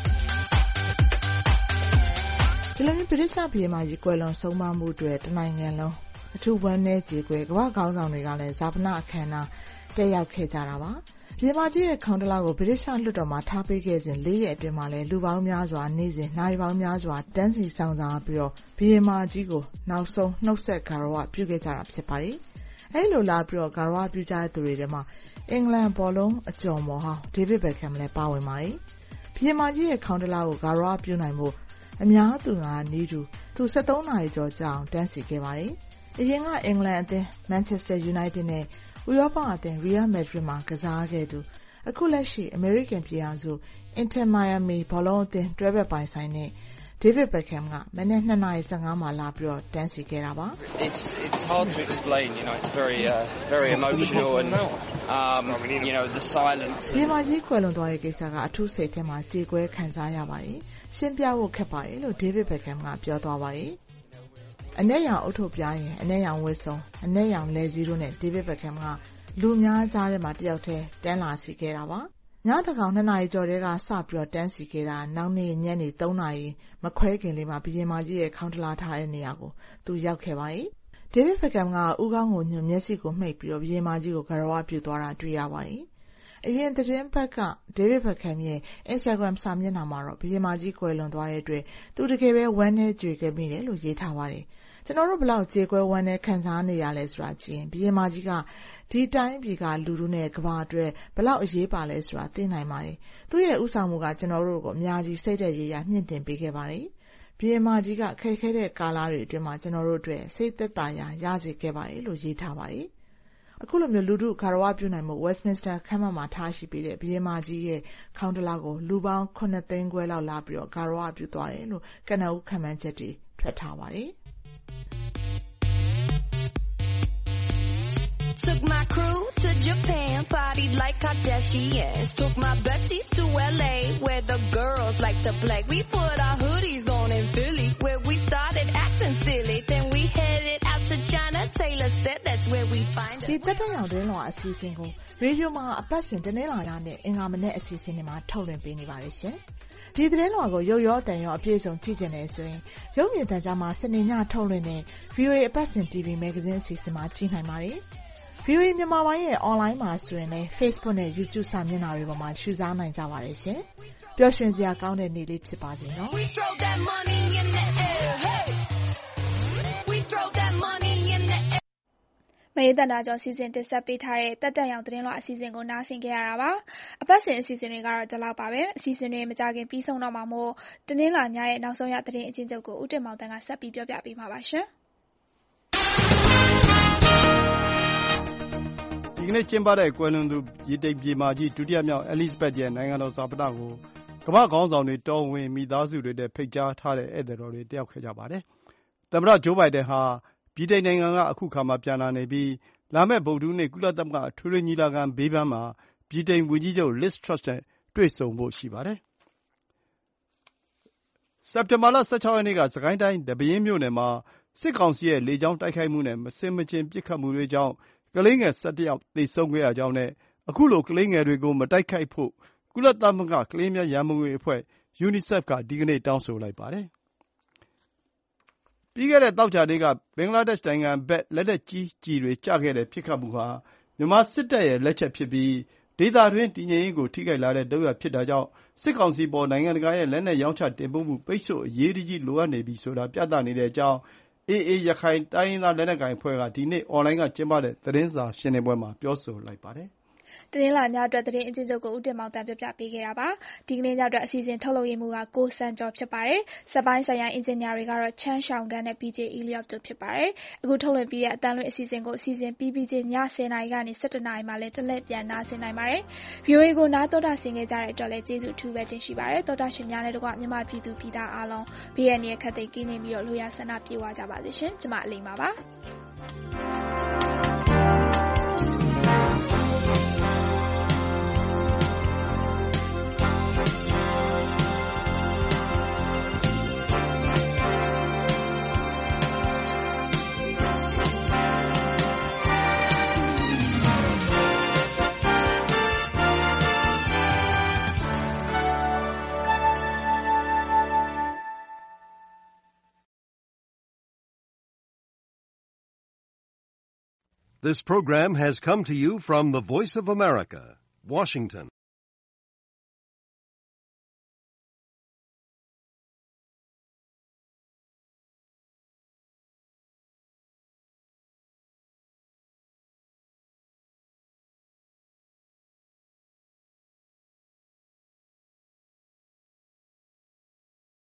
ဒီလိုမျိုးဗြိတိသျှဘုရင်မကြီးကွယ်လွန်ဆုံးမမှုအတွက်တနိုင်ငံလုံးအထူးဝမ်းနည်းကြေကွဲကမ္ဘာ့ခေါင်းဆောင်တွေကလည်းဇာပနအခမ်းအနားတက်ရောက်ခဲ့ကြတာပါ။ဘုရင်မကြီးရဲ့ခေါင်းတလားကိုဗြိတိသျှလွှတ်တော်မှာထားပေးခဲ့စဉ်လေးရက်အတွင်းမှာလည်းလူပေါင်းများစွာနေ့စဉ်နိုင်ပေါင်းများစွာတန်းစီဆောင်စားပြီးတော့ဘုရင်မကြီးကိုနောက်ဆုံးနှုတ်ဆက်ဂါရဝပြုခဲ့ကြတာဖြစ်ပါတယ်။အဲဒီလိုလာပြီးတော့ဂါရဝပြုကြတဲ့သူတွေထဲမှာအင်္ဂလန်ဘောလုံးအကျော်မော်ဟောင်းဒေးဗစ်ဘက်ခမ်လည်းပါဝင်ပါတယ်။ဘုရင်မကြီးရဲ့ခေါင်းတလားကိုဂါရဝပြုနိုင်ဖို့အများသူငါနီးတူသူ၁၃နာရီကျော်ကြာအောင်တန်းစီခဲ့ပါတယ်။အရင်ကအင်္ဂလန်အသင်း Manchester United နဲ့ဥရောပအသင်း Real Madrid မှာကစားခဲ့သူအခုလက်ရှိ American ပြည်ထောင်စု Inter Miami ဘောလုံးအသင်းတွဲဘက်ပိုင်ဆိုင်တဲ့ David Beckham ကမနက်၂နာရီ၁၅မှာလာပြီးတော့တန်းစီခဲ့တာပါ It's it's hard to explain, you know, it's very uh, very emotional and um you know the silence. ဒီမှာကြီးကွယ်လွန်သွားတဲ့ကိစ္စကအထူးစိတ်ထဲမှာကြေကွဲခံစားရပါတယ်။ရှင်းပြဖို့ခက်ပါတယ်လို့ David Beckham ကပြောသွားပါတယ်။အနက်ရောင်အုတ်ထုတ်ပြားရင်အနက်ရောင်ဝတ်စုံအနက်ရောင်လဲစည်းတို့နဲ့ David Beckham ကလူများကြားထဲမှာတယောက်တည်းတန်းလာစီခဲ့တာပါညတကောင်၂နာရီကျော်တည်းကစပြီးတော့တန်းစီခဲ့တာနောက်နေ့ညနေ၃နာရီမခွဲခင်လေးမှာဘုရင်မကြီးရဲ့ခေါင်းတလားထားတဲ့နေရာကိုသူရောက်ခဲ့ပါတယ် David Beckham ကဦးခေါင်းကိုညွှန်မျက်စိကိုမှိတ်ပြီးတော့ဘုရင်မကြီးကိုဂါရဝပြုသွားတာတွေ့ရပါတယ်အရင်သတင်းပတ်က David Beckham ရဲ့ Instagram စာမျက်နှာမှာတော့ဘုရင်မကြီးကွယ်လွန်သွားတဲ့အတွက်သူတကယ်ပဲဝမ်းနည်းကြွေခဲ့မိတယ်လို့ရေးထားပါတယ်ကျွန်တော်တို့ဘလောက်ကြေကွဲဝမ်းနဲ့ခံစားနေရလဲဆိုတာကြည့်ရင်ဘုရင်မကြီးကဒီတိုင်းပြည်ကလူလူနဲ့ကဘာအတွက်ဘလောက်အရေးပါလဲဆိုတာသိနိုင်ပါတယ်သူ့ရဲ့ဥဆောင်မှုကကျွန်တော်တို့ကိုအများကြီးစိတ်သက်ရည်ရမြင့်တင်ပေးခဲ့ပါတယ်ဘုရင်မကြီးကခဲခဲတဲ့ကာလာတွေအတွင်းမှာကျွန်တော်တို့အတွက်စိတ်သက်သာရာရစေခဲ့ပါတယ်လို့ရေးထားပါတယ်အခုလိုမျိုးလူထုဂါရဝပြုနိုင်မှု Westminster ခမ်းမမှာထားရှိပြီးတဲ့ဘုရင်မကြီးရဲ့ခေါင်းတလားကိုလူပေါင်းခုနှစ်သိန်းခွဲလောက်လာပြီးတော့ဂါရဝပြုသွားတယ်လို့ကနဦးခန့်မှန်းချက်တွေထွက်ထားပါတယ် Took my crew to Japan, partied like Kardashians. Took my besties to L A, where the girls like to play. We put our hoodies on in Philly, where we started acting silly. Then we headed out to China. Taylor said that's where we find it. ဒီတက်တဲ့ရောင်တွင်းလောအစီအစဉ်ကိုရေဒီယိုမှာအပတ်စဉ်တနေ့လာရနဲ့အင်္ဂါမနေ့အစီအစဉ်တွေမှာထုတ်လွှင့်ပေးနေပါတယ်ရှင်။ဒီသတင်းလွှာကိုရုပ်ရောအတန်ရောအပြည့်အစုံကြည့်ချင်တယ်ဆိုရင်ရုပ်မြင်သံကြားမှာစနေညထုတ်လွှင့်တဲ့ V O A အပတ်စဉ် T V Magazine အစီအစဉ်မှာကြည့်နိုင်ပါတယ်။ V O A မြန်မာပိုင်းရဲ့ online မှာဆိုရင်လည်း Facebook နဲ့ YouTube စာမျက်နှာတွေပေါ်မှာရှုစားနိုင်ကြပါတယ်ရှင်။ပျော်ရွှင်စရာကောင်းတဲ့နေ့လေးဖြစ်ပါစေနော်။ We throw that money in the air. Hey. We throw that money in the air. မယေတနာကျော်စီစဉ်တင်ဆက်ပေးထားတဲ့တက်တက်ရောင်သတင်းလွှာအစီအစဉ်ကိုနားဆင်ကြရတာပါ။အပတ်စဉ်အစီအစဉ်တွေကတော့ဒီလောက်ပါပဲ။အစီအစဉ်တွေမကြခင်ပြီးဆုံးတော့မှာမို့တနင်္လာညရဲ့နောက်ဆုံးရသတင်းအချင်းချုပ်ကိုဦးတင်မောင်တန်းကဆက်ပြီးပြောပြပေးမှာပါရှင်။ဒီကနေ့ကျင်းပတဲ့ကွယ်လွန်သူဗြိတိန်ပြည်မကြီးဒုတိယမြောက် Elizabeth ရဲ့နိုင်ငံတော်ဈာပနကိုကမ္ဘာ့ခေါင်းဆောင်တွေတော်ဝင်မိသားစုတွေနဲ့ဖိတ်ကြားထားတဲ့ဧည့်သည်တော်တွေတက်ရောက်ခဲ့ကြပါတယ်။သမ္မတဂျိုးဘိုင်ဒန်ဟာဗြိတိန်နိုင်ငံကအခုခါမှပြန်လာနေပြီးလာမယ့်ဗုဒ္ဓဟူးနေ့ကုလသမဂ္ဂအထွေထွေညီလာခံဘေးပန်းမှာဗြိတိန်ဝန်ကြီးချုပ် Liz Truss နဲ့တွေ့ဆုံဖို့ရှိပါတယ်။စက်တင်ဘာလ၁၆ရက်နေ့ကစစ်ကိုင်းတိုင်းဒီပဲယင်းမြို့နယ်မှာစစ်ကောင်စီရဲ့လေကြောင်းတိုက်ခိုက်မှုနဲ့မဆင်မခြင်ပစ်ခတ်မှုတွေကြောင့်ကလေးငယ်၁၁ယောက်သေဆုံးခဲ့ရကြောင်းနဲ့အခုလိုကလေးငယ်တွေကိုမတိုက်ခိုက်ဖို့ကုလသမဂ္ဂကလေးများရန်ပုံငွေအဖွဲ့ UNICEF ကဒီကနေ့တောင်းဆိုလိုက်ပါတယ်။ပြီးခဲ့တဲ့သောကြာနေ့ကဘင်္ဂလားဒေ့ရှ်နိုင်ငံဘက်လက်နက်ကြီးကျည်တွေကျခဲ့တဲ့ပစ်ခတ်မှုဟာမြန်မာစစ်တပ်ရဲ့လက်ချက်ဖြစ်ပြီးဒေသတွင်းတည်ငြိမ်ရေးကိုထိခိုက်လာတဲ့လုပ်ရပ်ဖြစ်တာကြောင့်စစ်ကောင်စီပေါ်နိုင်ငံတကာရဲ့လက်နက်ရောင်းချတင်ပို့မှုပိတ်ဆို့အရေးတကြီးလိုအပ်နေပြီဆိုတာပြသနေတဲ့အကြောင်း အေအေ ရခိုင်တိုင်းရင်းသားလက်နက်ကိုင်အဖွဲ့ကဒီနေ့အွန်လိုင်းကကျင်းပတဲ့သတင်းစာရှင်းလင်းပွဲမှာပြောဆိုလိုက်ပါတယ်။တနင်္လာညအတွက်သတင်းအကျဉ်းချုပ်ကိုဦးတင်မောင်တန်ပြပြပေးခဲ့တာပါဒီကနေ့ညအတွက်အစီအစဉ်ထုတ်လုပ်ရမှုကကိုစံကျော်ဖြစ်ပါတယ်စက်ပိုင်းဆိုင်ရာအင်ဂျင်နီယာတွေကတော့ချမ်းရှောင်းကန်နဲ့ ပီ ဂျေ Elliot တို့ဖြစ်ပါတယ်အခုထုတ်လွှင့်ပြီးတဲ့အတန်းလွှင့်အစီအစဉ်ကိုအစီအစဉ်ပြီးပြီးချင်းည ဆယ်နာရီကနေ ဆယ်တစ်နာရီမှာလည်းတလှည့်ပြန်နားဆင်နိုင်ပါတယ် ဗွီအိုအေ ကိုနားတော်တာဆင်ခဲ့ကြတဲ့အတွက်လည်းကျေးဇူးအထူးပဲတင်ရှိပါတယ်တော်တာရှင်များနဲ့တကွမြန်မာပြည်သူပြည်သားအားလုံးဘေးရန်ရဲ့ခတ်သိမ်းကင်းနေပြီးတော့လူရဆန္ဒပြေဝကြပါစေရှင်ကျမအလိမ္မာပါ This program has come to you from the Voice of America, Washington.